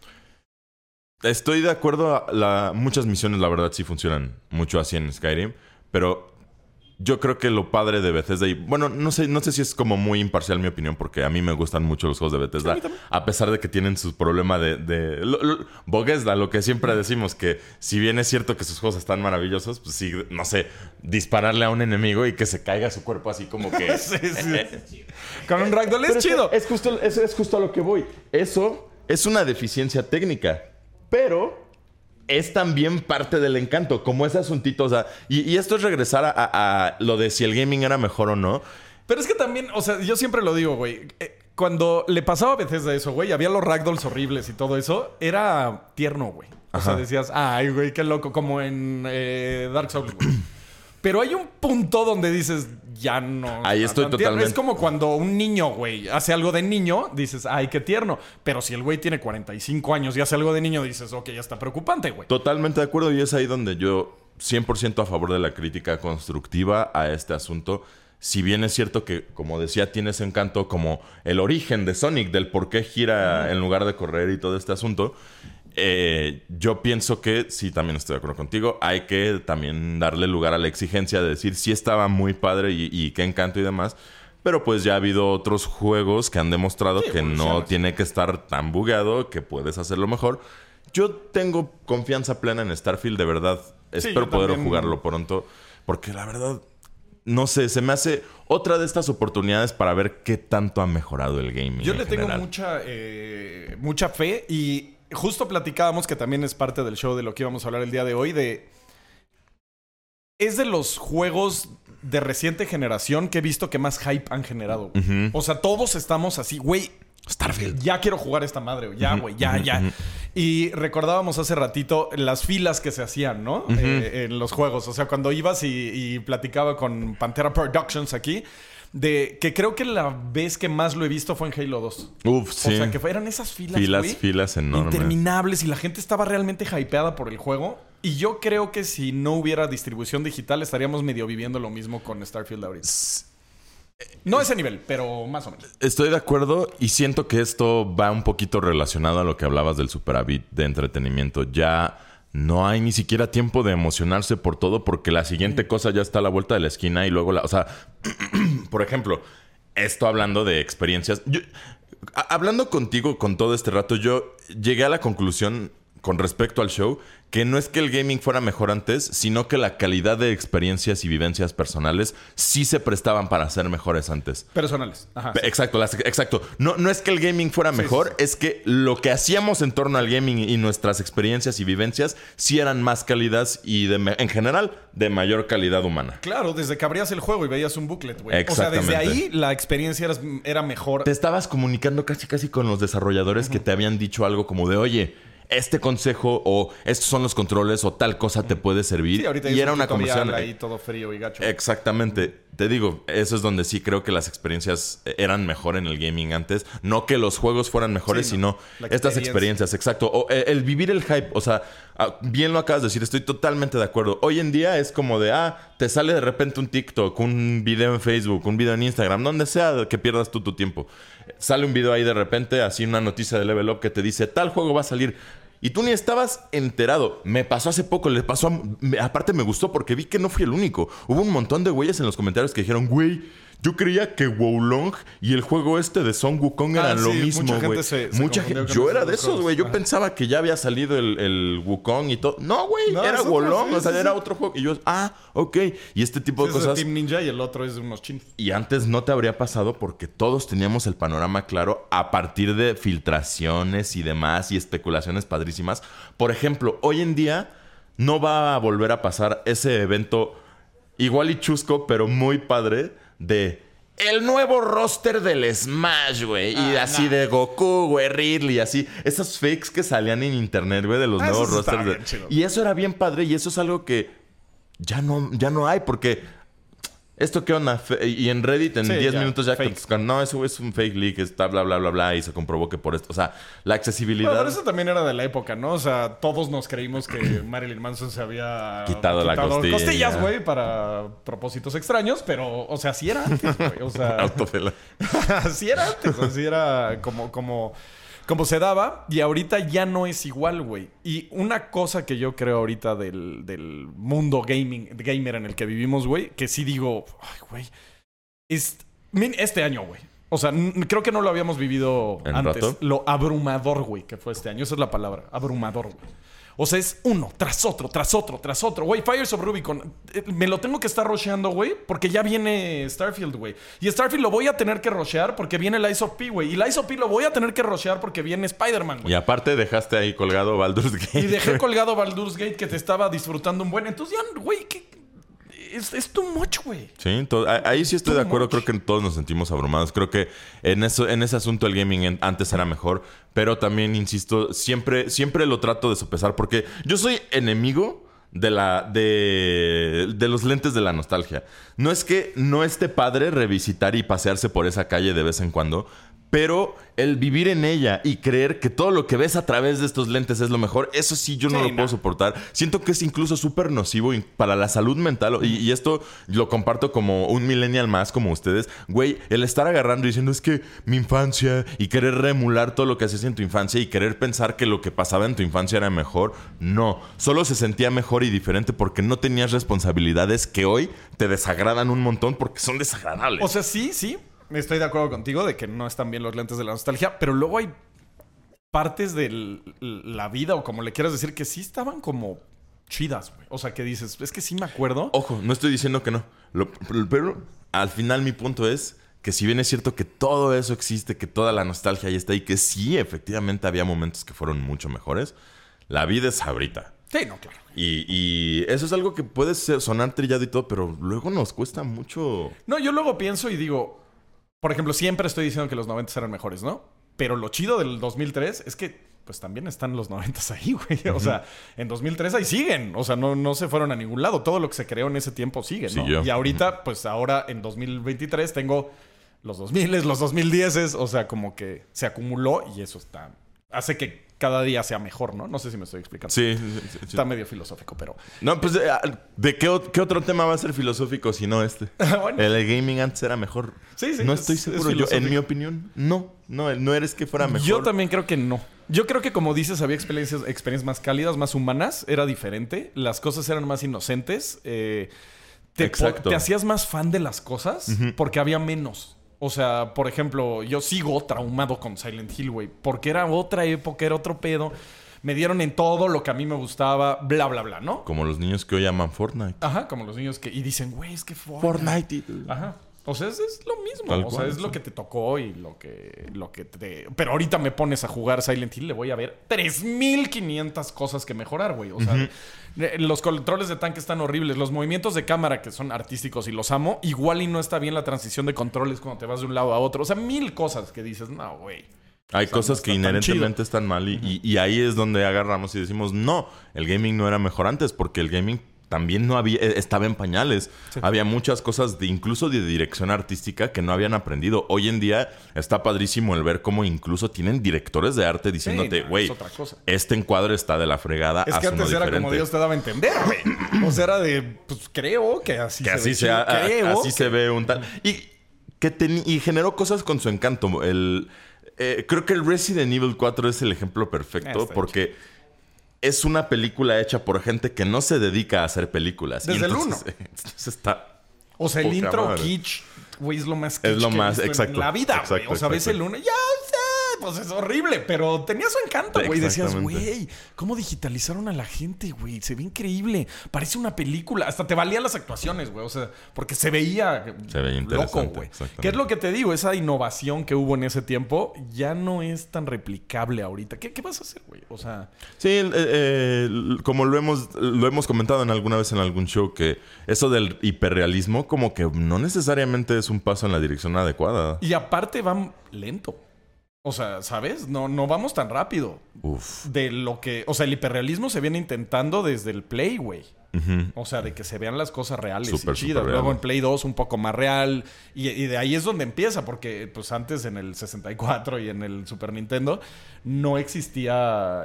Estoy de acuerdo. Muchas misiones, la verdad, sí funcionan mucho así en Skyrim. Pero... yo creo que lo padre de Bethesda, y bueno, no sé si es como muy imparcial mi opinión, porque a mí me gustan mucho los juegos de Bethesda, a pesar de que tienen su problema Bethesda, lo que siempre decimos, que si bien es cierto que sus juegos están maravillosos, pues sí, no sé, dispararle a un enemigo y que se caiga su cuerpo así como que... sí. Con un ragdoll es chido. Es justo a lo que voy. Eso es una deficiencia técnica, pero... es también parte del encanto, como ese asuntito, o sea... Y esto es regresar a lo de si el gaming era mejor o no. Pero es que también, o sea, yo siempre lo digo, güey. Cuando le pasaba a Bethesda eso, güey, había los ragdolls horribles y todo eso, era tierno, güey. O sea, decías, ay, güey, qué loco, como en Dark Souls, güey. Pero hay un punto donde dices, ya no. Ahí estoy totalmente. Es como cuando un niño, güey, hace algo de niño, dices, ay, qué tierno. Pero si el güey tiene 45 años y hace algo de niño, dices, ok, ya está preocupante, güey. Totalmente de acuerdo. Y es ahí donde yo 100% a favor de la crítica constructiva a este asunto. Si bien es cierto que, como decía, tiene ese encanto como el origen de Sonic, del por qué gira en lugar de correr y todo este asunto... yo pienso que, sí, también estoy de acuerdo contigo, hay que también darle lugar a la exigencia de decir sí estaba muy padre y qué encanto y demás, pero pues ya ha habido otros juegos que han demostrado que no tiene que estar tan bugueado, que puedes hacerlo mejor. Yo tengo confianza plena en Starfield, de verdad. Espero poder jugarlo pronto, porque la verdad, no sé, se me hace otra de estas oportunidades para ver qué tanto ha mejorado el gaming. Yo le tengo mucha fe y... justo platicábamos, que también es parte del show de lo que íbamos a hablar el día de hoy, es de los juegos de reciente generación que he visto que más hype han generado. O sea, todos estamos así, güey, Starfield. Ya quiero jugar esta madre, ya, güey, ya. Y recordábamos hace ratito las filas que se hacían, ¿no? En los juegos. O sea, cuando ibas y platicaba con Pantera Productions aquí... de que creo que la vez que más lo he visto fue en Halo 2. Uf, sí. O sea, que eran esas filas, filas enormes. Interminables, y la gente estaba realmente hypeada por el juego. Y yo creo que si no hubiera distribución digital, estaríamos medio viviendo lo mismo con Starfield ahorita. No a ese nivel, pero más o menos. Estoy de acuerdo y siento que esto va un poquito relacionado a lo que hablabas del superávit de entretenimiento. Ya... no hay ni siquiera tiempo de emocionarse por todo, porque la siguiente cosa ya está a la vuelta de la esquina y luego o sea, por ejemplo, esto hablando de experiencias. Hablando contigo con todo este rato, yo llegué a la conclusión con respecto al show que no es que el gaming fuera mejor antes, sino que la calidad de experiencias y vivencias personales sí se prestaban para ser mejores antes. Personales. Ajá. Exacto, exacto. No es que el gaming fuera mejor, es que lo que hacíamos en torno al gaming y nuestras experiencias y vivencias sí eran más cálidas y en general de mayor calidad humana. Claro, desde que abrías el juego y veías un booklet, güey. O sea, Exactamente. desde ahí la experiencia era mejor. Te estabas comunicando casi con los desarrolladores que te habían dicho algo como de, oye, este consejo o estos son los controles o tal cosa te puede servir. Sí, ahorita y era una conversación ahí todo frío y gacho. Exactamente. Te digo, eso es donde sí creo que las experiencias eran mejor en el gaming antes. No que los juegos fueran mejores, sino estas experiencias. Exacto. O el vivir el hype. O sea, bien lo acabas de decir. Estoy totalmente de acuerdo. Hoy en día es como de, te sale de repente un TikTok, un video en Facebook, un video en Instagram, donde sea que pierdas tú tu tiempo. Sale un video ahí de repente, así una noticia de Level Up que te dice, tal juego va a salir. Y tú ni estabas enterado. Me pasó hace poco, aparte me gustó porque vi que no fui el único. Hubo un montón de güeyes en los comentarios que dijeron, güey, yo creía que Wolong y el juego de Son Wukong eran lo mismo, güey. Mucha gente. Yo era de esos, güey. Yo pensaba que ya había salido el Wukong y todo. No, güey, era Wolong. O sea, era otro juego. Y yo, ok. Y este tipo de cosas. Es de Team Ninja y el otro es de unos chinos. Y antes no te habría pasado porque todos teníamos el panorama claro a partir de filtraciones y demás y especulaciones padrísimas. Por ejemplo, hoy en día no va a volver a pasar ese evento igual y chusco, pero muy padre de el nuevo roster del Smash, güey. Y así de Goku, güey, Ridley, así. Esos fakes que salían en internet, güey, de los nuevos rosters. Y eso era bien padre y eso es algo que ya no hay porque... ¿Esto qué onda? Y en Reddit en 10 minutos ya... No, eso es un fake leak, está bla, bla, bla, bla. Y se comprobó que por esto... O sea, la accesibilidad... Pero eso también era de la época, ¿no? O sea, todos nos creímos que Marilyn Manson se había... Quitado la costilla. Costillas, güey, para propósitos extraños. Pero, o sea, sí era antes, güey. O sea... sí era antes. O sea, sí era como se daba, y ahorita ya no es igual, güey. Y una cosa que yo creo ahorita del mundo gamer en el que vivimos, güey, que sí digo, ay, güey, este año, güey. O sea, creo que no lo habíamos vivido antes. ¿Rato? Lo abrumador, güey, que fue este año. Esa es la palabra, abrumador, güey. O sea, es uno tras otro, tras otro, tras otro. Güey, Fires of Rubicon. Me lo tengo que estar rusheando, güey, porque ya viene Starfield, güey. Y Starfield lo voy a tener que rushear porque viene el Lies of P, güey. Y Lies of P lo voy a tener que rushear porque viene Spider-Man, güey. Y aparte dejaste ahí colgado Baldur's Gate. Y dejé colgado Baldur's Gate que te estaba disfrutando un buen. Entonces ya, güey, es too much, güey. Sí, ahí sí estoy de acuerdo. Creo que todos nos sentimos abrumados. Creo que en ese asunto el gaming antes era mejor. Pero también, insisto, siempre lo trato de sopesar. Porque yo soy enemigo de los lentes de la nostalgia. No es que no esté padre revisitar y pasearse por esa calle de vez en cuando. Pero el vivir en ella y creer que todo lo que ves a través de estos lentes es lo mejor, eso sí yo no lo puedo soportar. Siento que es incluso súper nocivo para la salud mental. Y esto lo comparto como un millennial más, como ustedes. Güey, el estar agarrando y diciendo es que mi infancia y querer reemular todo lo que haces en tu infancia y querer pensar que lo que pasaba en tu infancia era mejor. No, solo se sentía mejor y diferente porque no tenías responsabilidades que hoy te desagradan un montón porque son desagradables. O sea, sí. Estoy de acuerdo contigo de que no están bien los lentes de la nostalgia, pero luego hay partes de la vida, o como le quieras decir, que sí estaban como chidas, güey. O sea, que dices, es que sí me acuerdo. Ojo, no estoy diciendo que no. Pero al final mi punto es que si bien es cierto que todo eso existe, que toda la nostalgia ahí está y que sí, efectivamente había momentos que fueron mucho mejores, la vida es ahorita. Sí, no, claro. Y eso es algo que puede sonar trillado y todo, pero luego nos cuesta mucho. No, yo luego pienso y digo... Por ejemplo, siempre estoy diciendo que los 90 eran mejores, ¿no? Pero lo chido del 2003 es que, pues, también están los 90 ahí, güey. O sea, en 2003 ahí siguen. O sea, no se fueron a ningún lado. Todo lo que se creó en ese tiempo sigue, ¿no? Siguió. Y ahorita, pues, ahora en 2023 tengo los 2000, los 2010. O sea, como que se acumuló y eso hace que cada día sea mejor, ¿no? No sé si me estoy explicando. Sí. Está medio filosófico, pero... No, pues, ¿de qué otro tema va a ser filosófico si no este? Bueno. El gaming antes era mejor. Sí. No estoy seguro. Yo, en mi opinión, no eres que fuera mejor. Yo también creo que no. Yo creo que, como dices, había experiencias más cálidas, más humanas. Era diferente. Las cosas eran más inocentes. Te hacías más fan de las cosas porque había menos. O sea, por ejemplo, yo sigo traumado con Silent Hill, güey. Porque era otra época, era otro pedo. Me dieron en todo lo que a mí me gustaba, bla, bla, bla, ¿no? Como los niños que hoy aman Fortnite. Ajá, como los niños que... Y dicen, güey, es que Fortnite. Ajá. O sea, es lo mismo. Tal O sea, cual, es sí. lo que te tocó y lo que te... Pero ahorita me pones a jugar Silent Hill, le voy a ver 3,500 cosas que mejorar, güey. O sea, los controles de tanque están horribles. Los movimientos de cámara, que son artísticos y los amo, igual y no está bien la transición de controles cuando te vas de un lado a otro. O sea, 1000 cosas que dices, no, güey. Hay O sea, cosas no que está tan inherentemente están mal y ahí es donde agarramos y decimos, no, el gaming no era mejor antes porque el gaming también no había, estaba en pañales. Sí. Había muchas cosas incluso de dirección artística que no habían aprendido. Hoy en día está padrísimo el ver cómo incluso tienen directores de arte diciéndote, no, güey, es otra cosa. este encuadre está de la fregada. Es que haz uno antes era como diferente". Dios te daba a entender, güey. O sea, era de, pues creo que así Que se así ve sea, chido. Creo así que- se ve un tal. Y generó cosas con su encanto. Creo que el Resident Evil 4 es el ejemplo perfecto Está porque es una película hecha por gente que no se dedica a hacer películas. Desde Y el entonces está... O sea, el Poca intro madre. kitsch, güey, es lo más kitsch Es lo que he más, visto exacto, en la vida, güey. exacto, O sea, ves exacto. el uno, ya sé, pues es horrible, pero tenía su encanto, güey. Decías, Exactamente. güey, ¿cómo digitalizaron a la gente, güey? Se ve increíble. Parece una película. Hasta te valían las actuaciones, güey. O sea, porque se veía interesante, loco, güey. exactamente. ¿Qué es lo que te digo? Esa innovación que hubo en ese tiempo ya no es tan replicable ahorita. ¿Qué vas a hacer, güey? O sea... Sí, como lo hemos comentado en alguna vez en algún show, que eso del hiperrealismo como que no necesariamente es un paso en la dirección adecuada. Y aparte van lento. O sea, ¿sabes? No vamos tan rápido. Uf. De lo que... O sea, el hiperrealismo se viene intentando desde el Play, güey. Ujú. O sea, de que se vean las cosas reales Súper, y chidas. súper real. Luego en Play 2 un poco más real. Y de ahí es donde empieza. Porque pues antes en el 64 y en el Super Nintendo no existía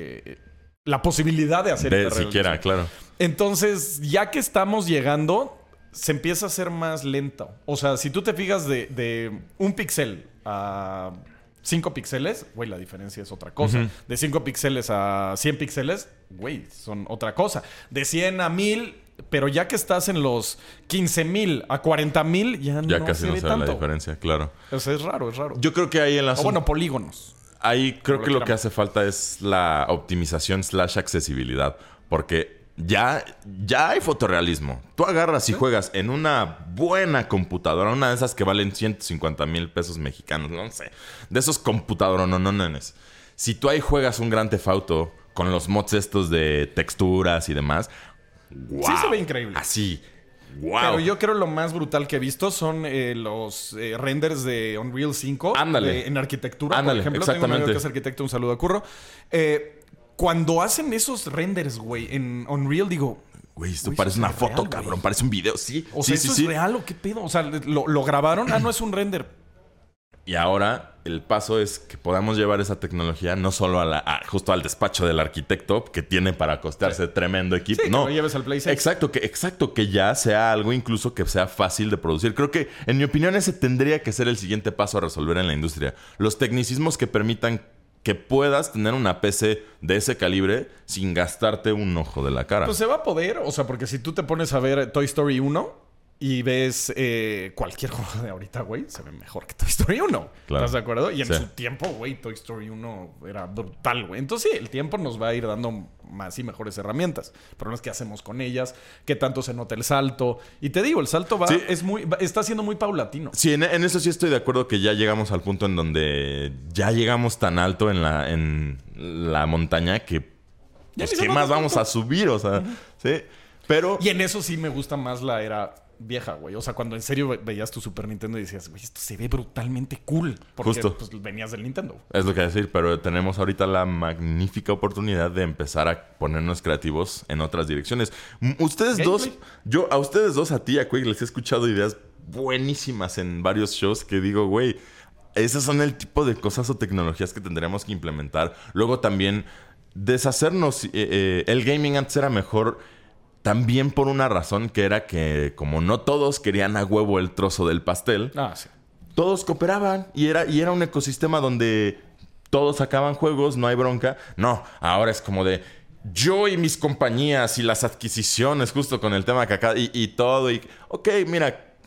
la posibilidad de hacer De hiperrealismo. siquiera, claro. Entonces, ya que estamos llegando, se empieza a hacer más lento. O sea, si tú te fijas de un píxel a 5 píxeles, güey, la diferencia es otra cosa. Ujú. De 5 píxeles a 100 píxeles, güey, son otra cosa. De 100 a 1000, pero ya que estás en los 15,000 a 40,000, ya no Casi se no ve se ve la tanto. diferencia, claro. O sea, es raro, es raro. Yo creo que ahí en la O bueno, polígonos. Ahí creo Por que lo lo que que hace falta es la optimización / accesibilidad. Porque ya hay fotorrealismo. Tú agarras y juegas en una buena computadora, una de esas que valen 150,000 pesos mexicanos, no sé. De esos computadoras, no. Si tú ahí juegas un Grand Theft Auto con los mods estos de texturas y demás, wow, Sí se ve increíble. Así, wow. Pero yo creo lo más brutal que he visto son los renders de Unreal 5. Ándale. En arquitectura, Ándale, por ejemplo. Tengo un amigo exactamente. que es arquitecto, un saludo a Curro. Cuando hacen esos renders, güey, en Unreal, digo... Güey, esto Güey, parece eso una es foto, real, cabrón. güey. Parece un video, sí. O sea, ¿eso es real o qué pedo? O sea, ¿lo grabaron? Ah, no es un render. Y ahora el paso es que podamos llevar esa tecnología no solo justo al despacho del arquitecto que tiene para costarse tremendo equipo. Sí, no, que lo lleves al Play 6. Exacto, que ya sea algo incluso que sea fácil de producir. Creo que, en mi opinión, ese tendría que ser el siguiente paso a resolver en la industria. Los tecnicismos que permitan que puedas tener una PC de ese calibre sin gastarte un ojo de la cara. Pues se va a poder. O sea, porque si tú te pones a ver Toy Story 1... Y ves cualquier juego de ahorita, güey, se ve mejor que Toy Story 1. Claro. ¿Estás de acuerdo? Y en Sí. su tiempo, güey, Toy Story 1 era brutal, güey. Entonces sí, el tiempo nos va a ir dando más y mejores herramientas. Pero no es qué hacemos con ellas, qué tanto se nota el salto. Y te digo, el salto Sí. está siendo muy paulatino. Sí, en eso sí estoy de acuerdo que ya llegamos al punto en donde ya llegamos tan alto en la montaña que Ya pues, ni se ¿qué nota más vamos tanto. a subir? O sea, sí. Pero Y en eso sí me gusta más la era vieja, güey. O sea, cuando en serio veías tu Super Nintendo y decías, güey, esto se ve brutalmente cool. Porque Justo. pues, venías del Nintendo. es lo que decir, pero tenemos ahorita la magnífica oportunidad de empezar a ponernos creativos en otras direcciones. Ustedes dos, Gameplay. a ustedes dos, a ti y a Quake, les he escuchado ideas buenísimas en varios shows que digo, güey, esas son el tipo de cosas o tecnologías que tendríamos que implementar. Luego también deshacernos. El gaming antes era mejor también por una razón que era que como no todos querían a huevo el trozo del pastel, Ah, sí. todos cooperaban y era un ecosistema donde todos sacaban juegos, no hay bronca. No, ahora es como de yo y mis compañías y las adquisiciones, justo con el tema que acá y todo. Y, ok, mira,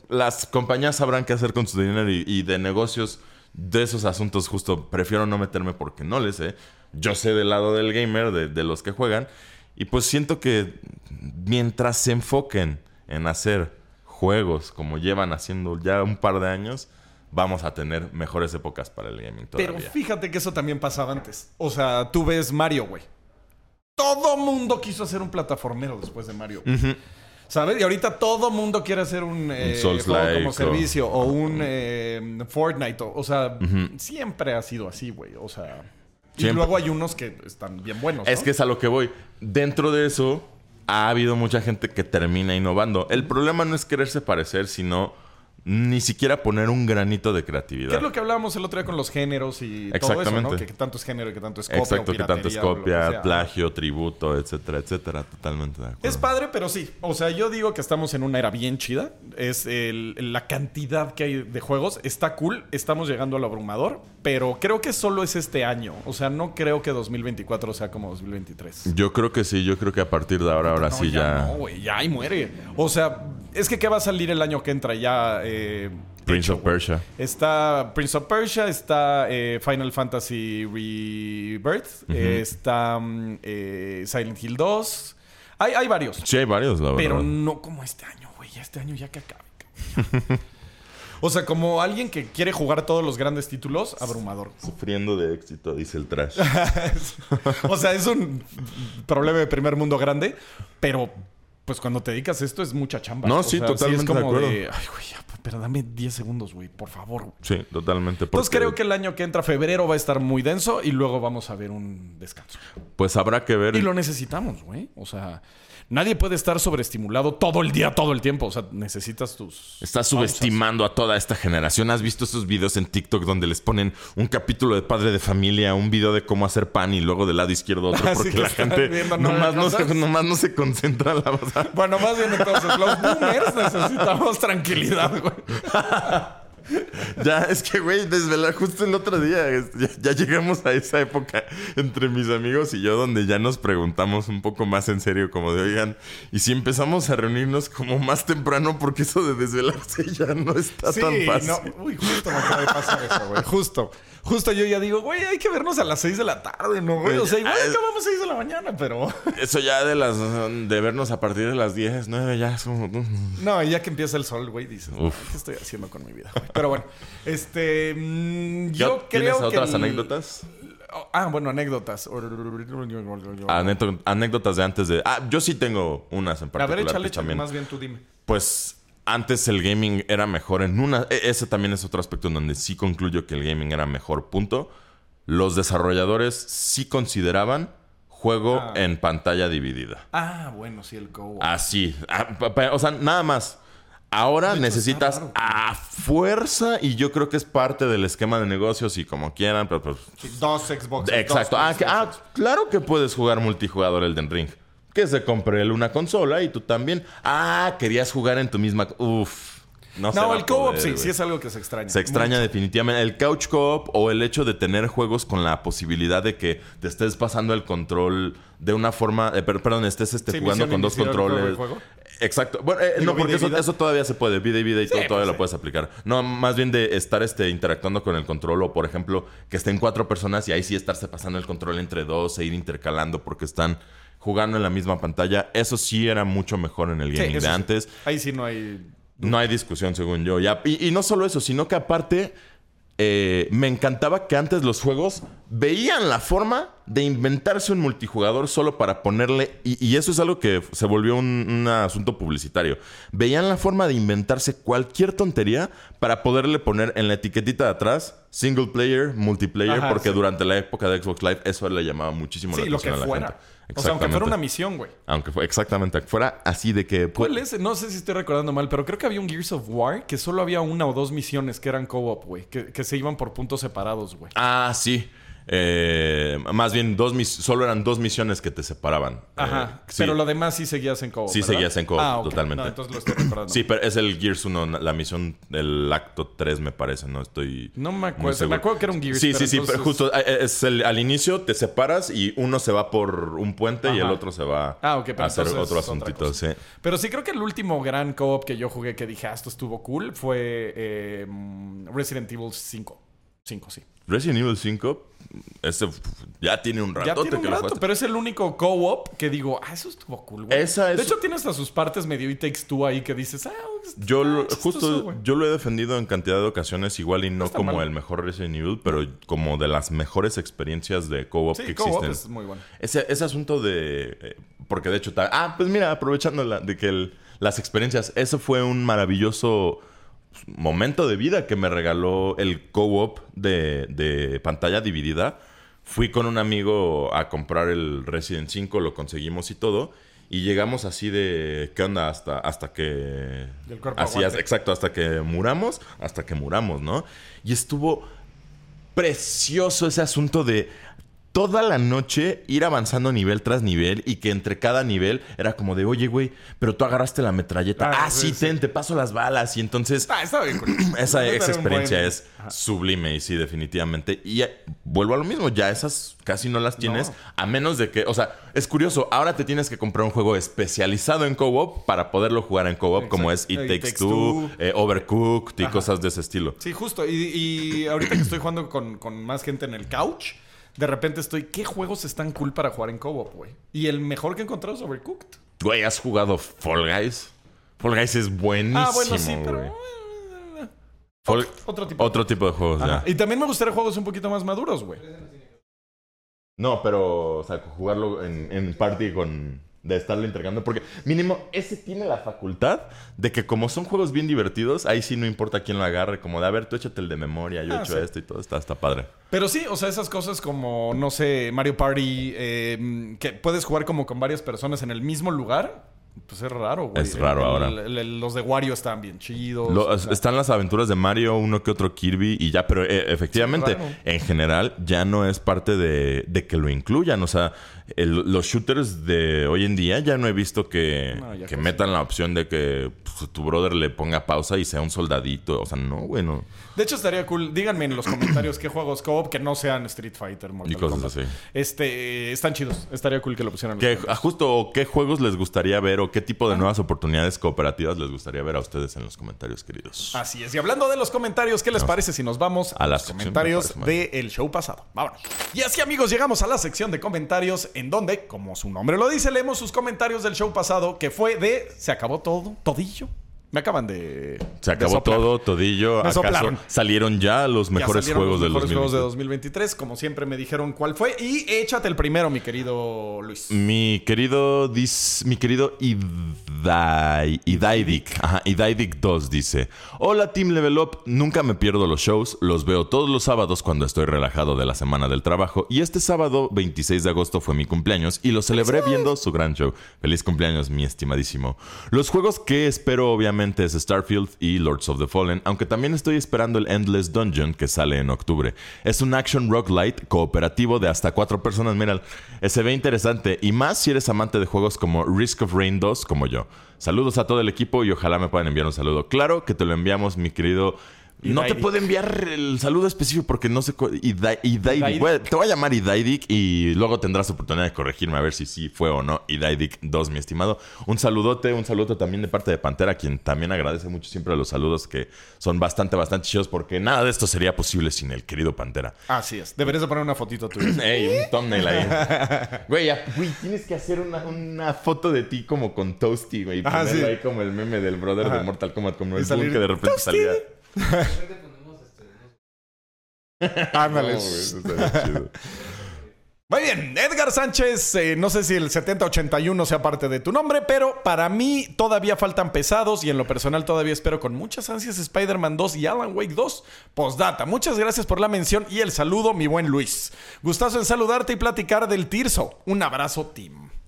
las compañías sabrán qué hacer con su dinero y de negocios, de esos asuntos justo prefiero no meterme porque no le sé. Yo sé del lado del gamer, de los que juegan. Y pues siento que mientras se enfoquen en hacer juegos como llevan haciendo ya un par de años, vamos a tener mejores épocas para el gaming todavía. Pero fíjate que eso también pasaba antes. O sea, tú ves Mario, güey. Todo mundo quiso hacer un plataformero después de Mario. Ujú. ¿Sabes? Y ahorita todo mundo quiere hacer un juego como servicio o un Fortnite. O sea, siempre ha sido así, güey. O sea... Siempre. Y luego hay unos que están bien buenos, ¿no? Es que es a lo que voy. Dentro de eso, ha habido mucha gente que termina innovando. El problema no es quererse parecer, sino ni siquiera poner un granito de creatividad. ¿Qué es lo que hablábamos el otro día con los géneros y todo eso, ¿no? Que tanto es género y que tanto es copia. Exacto, o que tanto es piratería, o lo copia, que sea. plagio, tributo, etcétera, etcétera. Totalmente de acuerdo. Es padre, pero sí. O sea, yo digo que estamos en una era bien chida. Es la cantidad que hay de juegos. Está cool. Estamos llegando al abrumador. Pero creo que solo es este año. O sea, no creo que 2024 sea como 2023. Yo creo que sí. Yo creo que a partir de ahora No, sí ya... No, güey. Ya ahí muere. O sea, es que ¿qué va a salir el año que entra? Ya... Prince of Persia. Está Prince of Persia, está Final Fantasy Rebirth, está Silent Hill 2. Hay varios. Sí, hay varios, la verdad. Pero no como este año, güey. Este año ya que acabe. O sea, como alguien que quiere jugar todos los grandes títulos, abrumador. Sufriendo de éxito, dice el trash. O sea, es un problema de primer mundo grande, pero... Pues cuando te dedicas a esto es mucha chamba. No, o sí, sea, totalmente es como de acuerdo. Ay, güey, pero dame 10 segundos, güey, por favor. Sí, totalmente. Entonces creo que el año que entra, febrero, va a estar muy denso y luego vamos a ver un descanso. Pues habrá que ver... Y lo necesitamos, güey. O sea, nadie puede estar sobreestimulado todo el día, todo el tiempo. O sea, necesitas tus... Estás subestimando a toda esta generación. ¿Has visto esos videos en TikTok donde les ponen un capítulo de Padre de Familia, un video de cómo hacer pan y luego del lado izquierdo otro? Porque que la están gente viendo nomás nuevas no se concentra en la cosa. Bueno, más bien entonces, los boomers necesitamos tranquilidad, güey. Ya, es que, güey, desvelar justo el otro día. Ya llegamos a esa época entre mis amigos y yo donde ya nos preguntamos un poco más en serio, como de, oigan, y si empezamos a reunirnos como más temprano, porque eso de desvelarse ya no está tan fácil. No, uy, justo me acaba de pasar eso, güey. Justo yo ya digo, güey, hay que vernos a las 6 de la tarde, ¿no, güey? O sea, igual acabamos 6 de la mañana, pero... Eso ya de vernos a partir de las 10, 9, ya es como... No, y ya que empieza el sol, güey, dices, ¿qué estoy haciendo con mi vida, güey? Pero bueno, yo creo ¿Tienes que... otras anécdotas? Bueno, anécdotas. Anécdotas de antes de... yo sí tengo unas en particular. A ver, échale, también. más bien tú dime. Pues antes el gaming era mejor en una... Ese también es otro aspecto en donde sí concluyo que el gaming era mejor, punto. Los desarrolladores sí consideraban juego en pantalla dividida. Bueno, sí, el co-op. Así. O sea, nada más. Ahora necesitas a fuerza, y yo creo que es parte del esquema de negocios y como quieran, pero pues... Sí, 2 Xbox. Exacto. Claro que puedes jugar multijugador Elden Ring. Que se compre él una consola y tú también. Querías jugar en tu misma... No, el co-op sí es algo que se extraña. Se extraña definitivamente. El couch co-op o el hecho de tener juegos con la posibilidad de que te estés pasando el control de una forma... estés jugando con dos controles. Exacto. Bueno, no, porque eso todavía se puede. Vida y vida y todo todavía lo puedes aplicar. No, más bien de estar interactuando con el control o, por ejemplo, que estén 4 personas y ahí sí estarse pasando el control entre 2 e ir intercalando porque están jugando en la misma pantalla. Eso sí era mucho mejor en el gaming de antes. Sí. Ahí sí no hay... No hay discusión, según yo. Y no solo eso, sino que aparte me encantaba que antes los juegos veían la forma de inventarse un multijugador solo para ponerle... Y eso es algo que se volvió un asunto publicitario. Veían la forma de inventarse cualquier tontería para poderle poner en la etiquetita de atrás single player, multiplayer, porque durante la época de Xbox Live eso le llamaba muchísimo la atención a la gente. O sea, aunque fuera una misión, güey. Exactamente. Fuera así de que... ¿Cuál es? No sé si estoy recordando mal, pero creo que había un Gears of War que solo había 1 o 2 misiones que eran co-op, güey. Que se iban por puntos separados, güey. Sí. Más bien, solo eran 2 misiones que te separaban. Ajá. Sí. Pero lo demás sí seguías en co-op, Sí, ¿verdad? seguías en co-op, ok. totalmente. No, entonces lo estoy recordando. Sí, pero es el Gears 1, la misión del acto 3, me parece. No estoy No me muy acuerdo. seguro. Me acuerdo que era un Gears. Sí, pero sí, entonces... pero justo al inicio te separas y uno se va por un puente y el otro se va ok, pero a hacer entonces otro es otra asuntito. cosa. Sí. Pero sí creo que el último gran co-op que yo jugué que dije, esto estuvo cool, fue Resident Evil 5. 5, sí. Resident Evil 5, ese ya tiene un Ya ratote tiene un que lo rato, jugaste. pero es el único co-op que digo, eso estuvo cool, güey. De hecho, tiene hasta sus partes medio It Takes Two ahí que dices, chistoso, yo lo he defendido en cantidad de ocasiones, igual y no está como mal. el mejor Resident Evil, pero como de las mejores experiencias de co-op que Sí, co-op existen. es muy bueno. Ese asunto de... porque de hecho... pues mira, aprovechando de que las experiencias... Eso fue un maravilloso momento de vida que me regaló el co-op de pantalla dividida. Fui con un amigo a comprar el Resident 5, lo conseguimos y todo. Y llegamos así de... ¿Qué onda? Hasta que... El cuerpo así, aguante. exacto, hasta que muramos, ¿no? Y estuvo precioso ese asunto de... Toda la noche ir avanzando nivel tras nivel y que entre cada nivel era como de, oye, güey, pero tú agarraste la metralleta. Sí, te paso las balas. Y entonces... Estaba bien cool. Esa Era un experiencia buen- es sublime y sí, definitivamente. Y vuelvo a lo mismo, ya esas casi no las tienes, a menos de que... O sea, es curioso, ahora te tienes que comprar un juego especializado en co-op para poderlo jugar en co-op, como es It Takes Two, Overcooked y cosas de ese estilo. Sí, justo. Y ahorita que estoy jugando con más gente en el couch, de repente ¿qué juegos están cool para jugar en co-op, güey? Y el mejor que he encontrado es Overcooked. Güey, ¿has jugado Fall Guys? Fall Guys es buenísimo, Bueno, sí, pero... güey. Otro tipo. De juegos, Ajá. ya. Y también me gustaría juegos un poquito más maduros, güey. No, pero, o sea, jugarlo en party de estarlo intercambiando. Porque mínimo, ese tiene la facultad de que como son juegos bien divertidos, ahí sí no importa quién lo agarre. Como de, a ver, tú échate el de memoria, yo he hecho esto y todo. Está padre. Pero sí, o sea, esas cosas como, no sé, Mario Party, que puedes jugar como con varias personas en el mismo lugar. Pues es raro, güey. Es raro ahora. Los de Wario estaban bien chidos. Están las aventuras de Mario, uno que otro Kirby y ya, pero efectivamente, Sí, raro. en general ya no es parte de que lo incluyan. O sea, los shooters de hoy en día ya no he visto que metan la opción de que pues, tu brother le ponga pausa y sea un soldadito. O sea, no, güey, no. De hecho, estaría cool. Díganme en los comentarios qué juegos co-op que no sean Street Fighter, Mortal Y cosas Kombat. así. Están chidos. Estaría cool que lo pusieran. en los comentarios. Justo, ¿qué juegos les gustaría ver o qué tipo de nuevas oportunidades cooperativas les gustaría ver a ustedes en los comentarios, queridos? Así es. Y hablando de los comentarios, ¿qué les parece si nos vamos a la los sección? comentarios Me parece del show pasado? Vámonos. Y así, amigos, llegamos a la sección de comentarios en donde, como su nombre lo dice, leemos sus comentarios del show pasado, que fue de ¿se acabó todo? ¿Todillo? Me acaban de... Se acabó soplar. todo, todillo. Me ¿Acaso soplaron. salieron ya los Ya mejores salieron juegos los del mejores juegos de 2020? 2023. Como siempre me dijeron cuál fue. Y échate el primero, mi querido Luis. Mi querido Idaidic. Ajá, Idaidic 2 dice: Hola Team Level Up, nunca me pierdo los shows, los veo todos los sábados cuando estoy relajado de la semana del trabajo. Y este sábado, 26 de agosto, fue mi cumpleaños y lo celebré viendo su gran show. Feliz cumpleaños, mi estimadísimo. Los juegos que espero, obviamente, es Starfield y Lords of the Fallen, aunque también estoy esperando el Endless Dungeon que sale en octubre. Es un action roguelite cooperativo de hasta 4 personas. Mira, se ve interesante y más si eres amante de juegos como Risk of Rain 2 como yo. Saludos a todo el equipo y ojalá me puedan enviar un saludo. Claro que te lo enviamos, mi querido. No te puedo enviar el saludo específico porque no sé. Idaidic. Te voy a llamar Idaidic y luego tendrás oportunidad de corregirme a ver si sí fue o no Idaidic 2, mi estimado. Un saludo también de parte de Pantera, quien también agradece mucho siempre los saludos que son bastante chidos porque nada de esto sería posible sin el querido Pantera. Así es. Deberías de poner una fotito tuya. Ey, un thumbnail ahí. Güey, tienes que hacer una foto de ti como con Toasty, güey. Y ponerlo ahí como el meme del brother de Mortal Kombat, como el boom que de repente salía. Ándale. Chido. Muy bien, Edgar Sánchez, no sé si el 7081 sea parte de tu nombre, pero para mí todavía faltan pesados y en lo personal todavía espero con muchas ansias Spider-Man 2 y Alan Wake 2. Postdata, muchas gracias por la mención y el saludo, mi buen Luis. Gustazo en saludarte y platicar del Tirso. Un abrazo, team.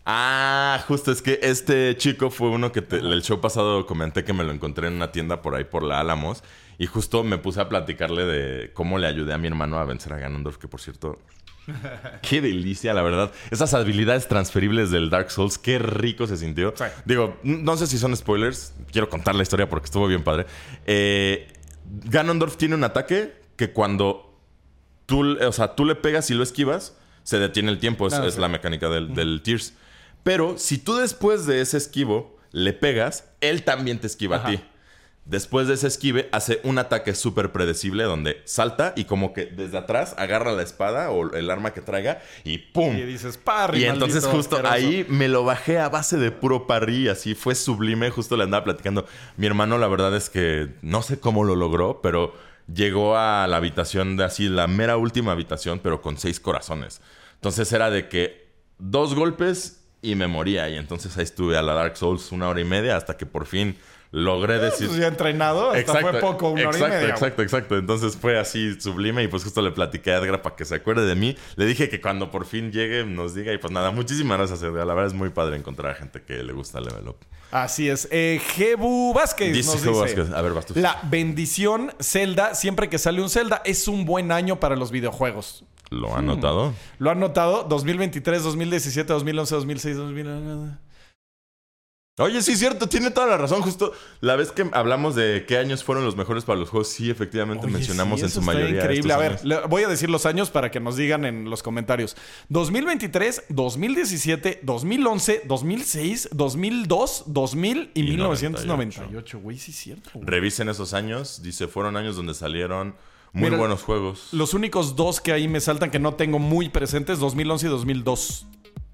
Ah, justo, es que este chico fue uno que el show pasado comenté que me lo encontré en una tienda por ahí por la Álamos. Y justo me puse a platicarle de cómo le ayudé a mi hermano a vencer a Ganondorf, que por cierto, qué delicia, la verdad. Esas habilidades transferibles del Dark Souls, qué rico se sintió. Sí. Digo, no sé si son spoilers, quiero contar la historia porque estuvo bien padre. Ganondorf tiene un ataque que cuando tú le pegas y lo esquivas, se detiene el tiempo, es la mecánica del Tears. Pero si tú después de ese esquivo le pegas, él también te esquiva a ti. Después de ese esquive, hace un ataque súper predecible donde salta y como que desde atrás agarra la espada o el arma que traiga y ¡pum! Y dices, parry, y entonces justo asqueroso. Ahí me lo bajé a base de puro parry, así fue sublime. Justo le andaba platicando. Mi hermano, la verdad es que no sé cómo lo logró, pero llegó a la habitación de así, la mera última habitación, pero con 6 corazones. Entonces era de que 2 golpes y me moría. Y entonces ahí estuve a la Dark Souls 1 hora y media hasta que por fin logré decir... Pues ya entrenado, hasta fue poco, 1 hora y media. Exacto. Entonces fue así sublime y pues justo le platiqué a Edgar para que se acuerde de mí. Le dije que cuando por fin llegue nos diga y pues nada, muchísimas gracias, Edgar. La verdad es muy padre encontrar a gente que le gusta Level Up. Así es. Jebu Vázquez nos dice... Vázquez. A ver, vas tú. La bendición Zelda, siempre que sale un Zelda, es un buen año para los videojuegos. ¿Lo han notado? Lo han notado. 2023, 2017, 2011, 2006, 2009... Oye, sí, cierto, tiene toda la razón. Justo la vez que hablamos de qué años fueron los mejores para los juegos, sí, efectivamente mencionamos en su mayoría. Increíble. A ver, voy a decir los años para que nos digan en los comentarios: 2023, 2017, 2011, 2006, 2002, 2000 y 1998. Güey, sí, es cierto. Güey. Revisen esos años. Dice, fueron años donde salieron muy buenos juegos. Los únicos 2 que ahí me saltan que no tengo muy presentes: 2011 y 2002.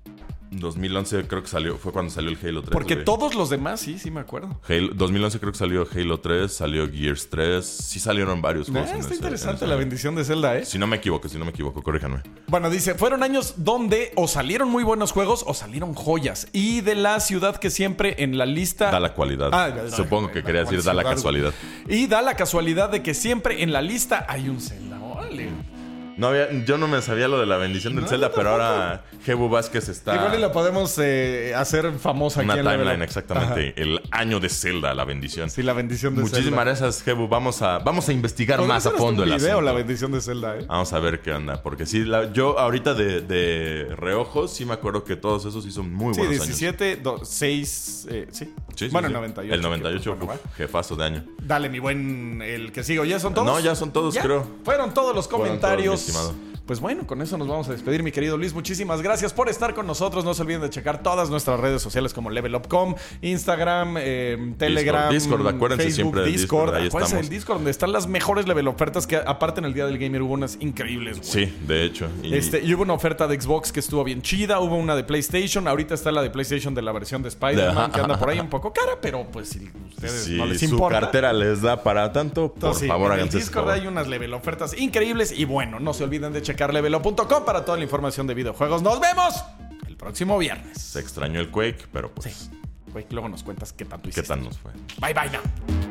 2011 creo que fue cuando salió el Halo 3. Porque todos los demás, sí me acuerdo. 2011 creo que salió Halo 3, salió Gears 3. Sí salieron varios juegos. Está interesante la bendición de Zelda, ¿eh? Si no me equivoco, corríjanme. Bueno, dice, fueron años donde o salieron muy buenos juegos o salieron joyas. Y de la ciudad que siempre en la lista... Da la cualidad. Supongo que quería decir da la casualidad. Y da la casualidad de que siempre en la lista hay un Zelda. ¡Órale! Yo no me sabía lo de la bendición del Zelda, pero ahora Jebu Vázquez está... Igual y la podemos hacer famosa aquí en la timeline, exactamente. Ajá. El año de Zelda, la bendición. Sí, la bendición de Muchísimas Zelda. Muchísimas gracias, Jebu. Vamos a investigar más a fondo el asunto. La bendición de Zelda, ¿eh? Vamos a ver qué onda. Porque sí, yo ahorita de reojos sí me acuerdo que todos esos sí son muy buenos 17, años. 6, sí. Bueno, el 98. El 98, jefazo de año. Dale, mi buen, el que sigo. ¿Ya son todos? No, ya son todos, creo. Fueron todos los comentarios. Pues bueno, con eso nos vamos a despedir, mi querido Luis. Muchísimas gracias por estar con nosotros. No se olviden de checar todas nuestras redes sociales como LevelUp.com, Instagram, Telegram, Discord, acuérdense Facebook, siempre del Discord. Ahí estamos. El Discord, donde están las mejores level ofertas, que aparte en el Día del Gamer hubo unas increíbles, güey. Sí, de hecho. Y hubo una oferta de Xbox que estuvo bien chida, hubo una de PlayStation, ahorita está la de PlayStation de la versión de Spider-Man, que anda por ahí un poco cara, pero pues si ustedes no les importa. Si su cartera les da para tanto, por favor háganse. En el Discord hay unas level ofertas increíbles y bueno, no se olviden de checar levelup.com para toda la información de videojuegos. Nos vemos el próximo viernes. Se extrañó el Quake, pero pues... Sí. Quake, luego nos cuentas qué tanto hiciste. ¿Qué tal nos fue? Bye, bye, now.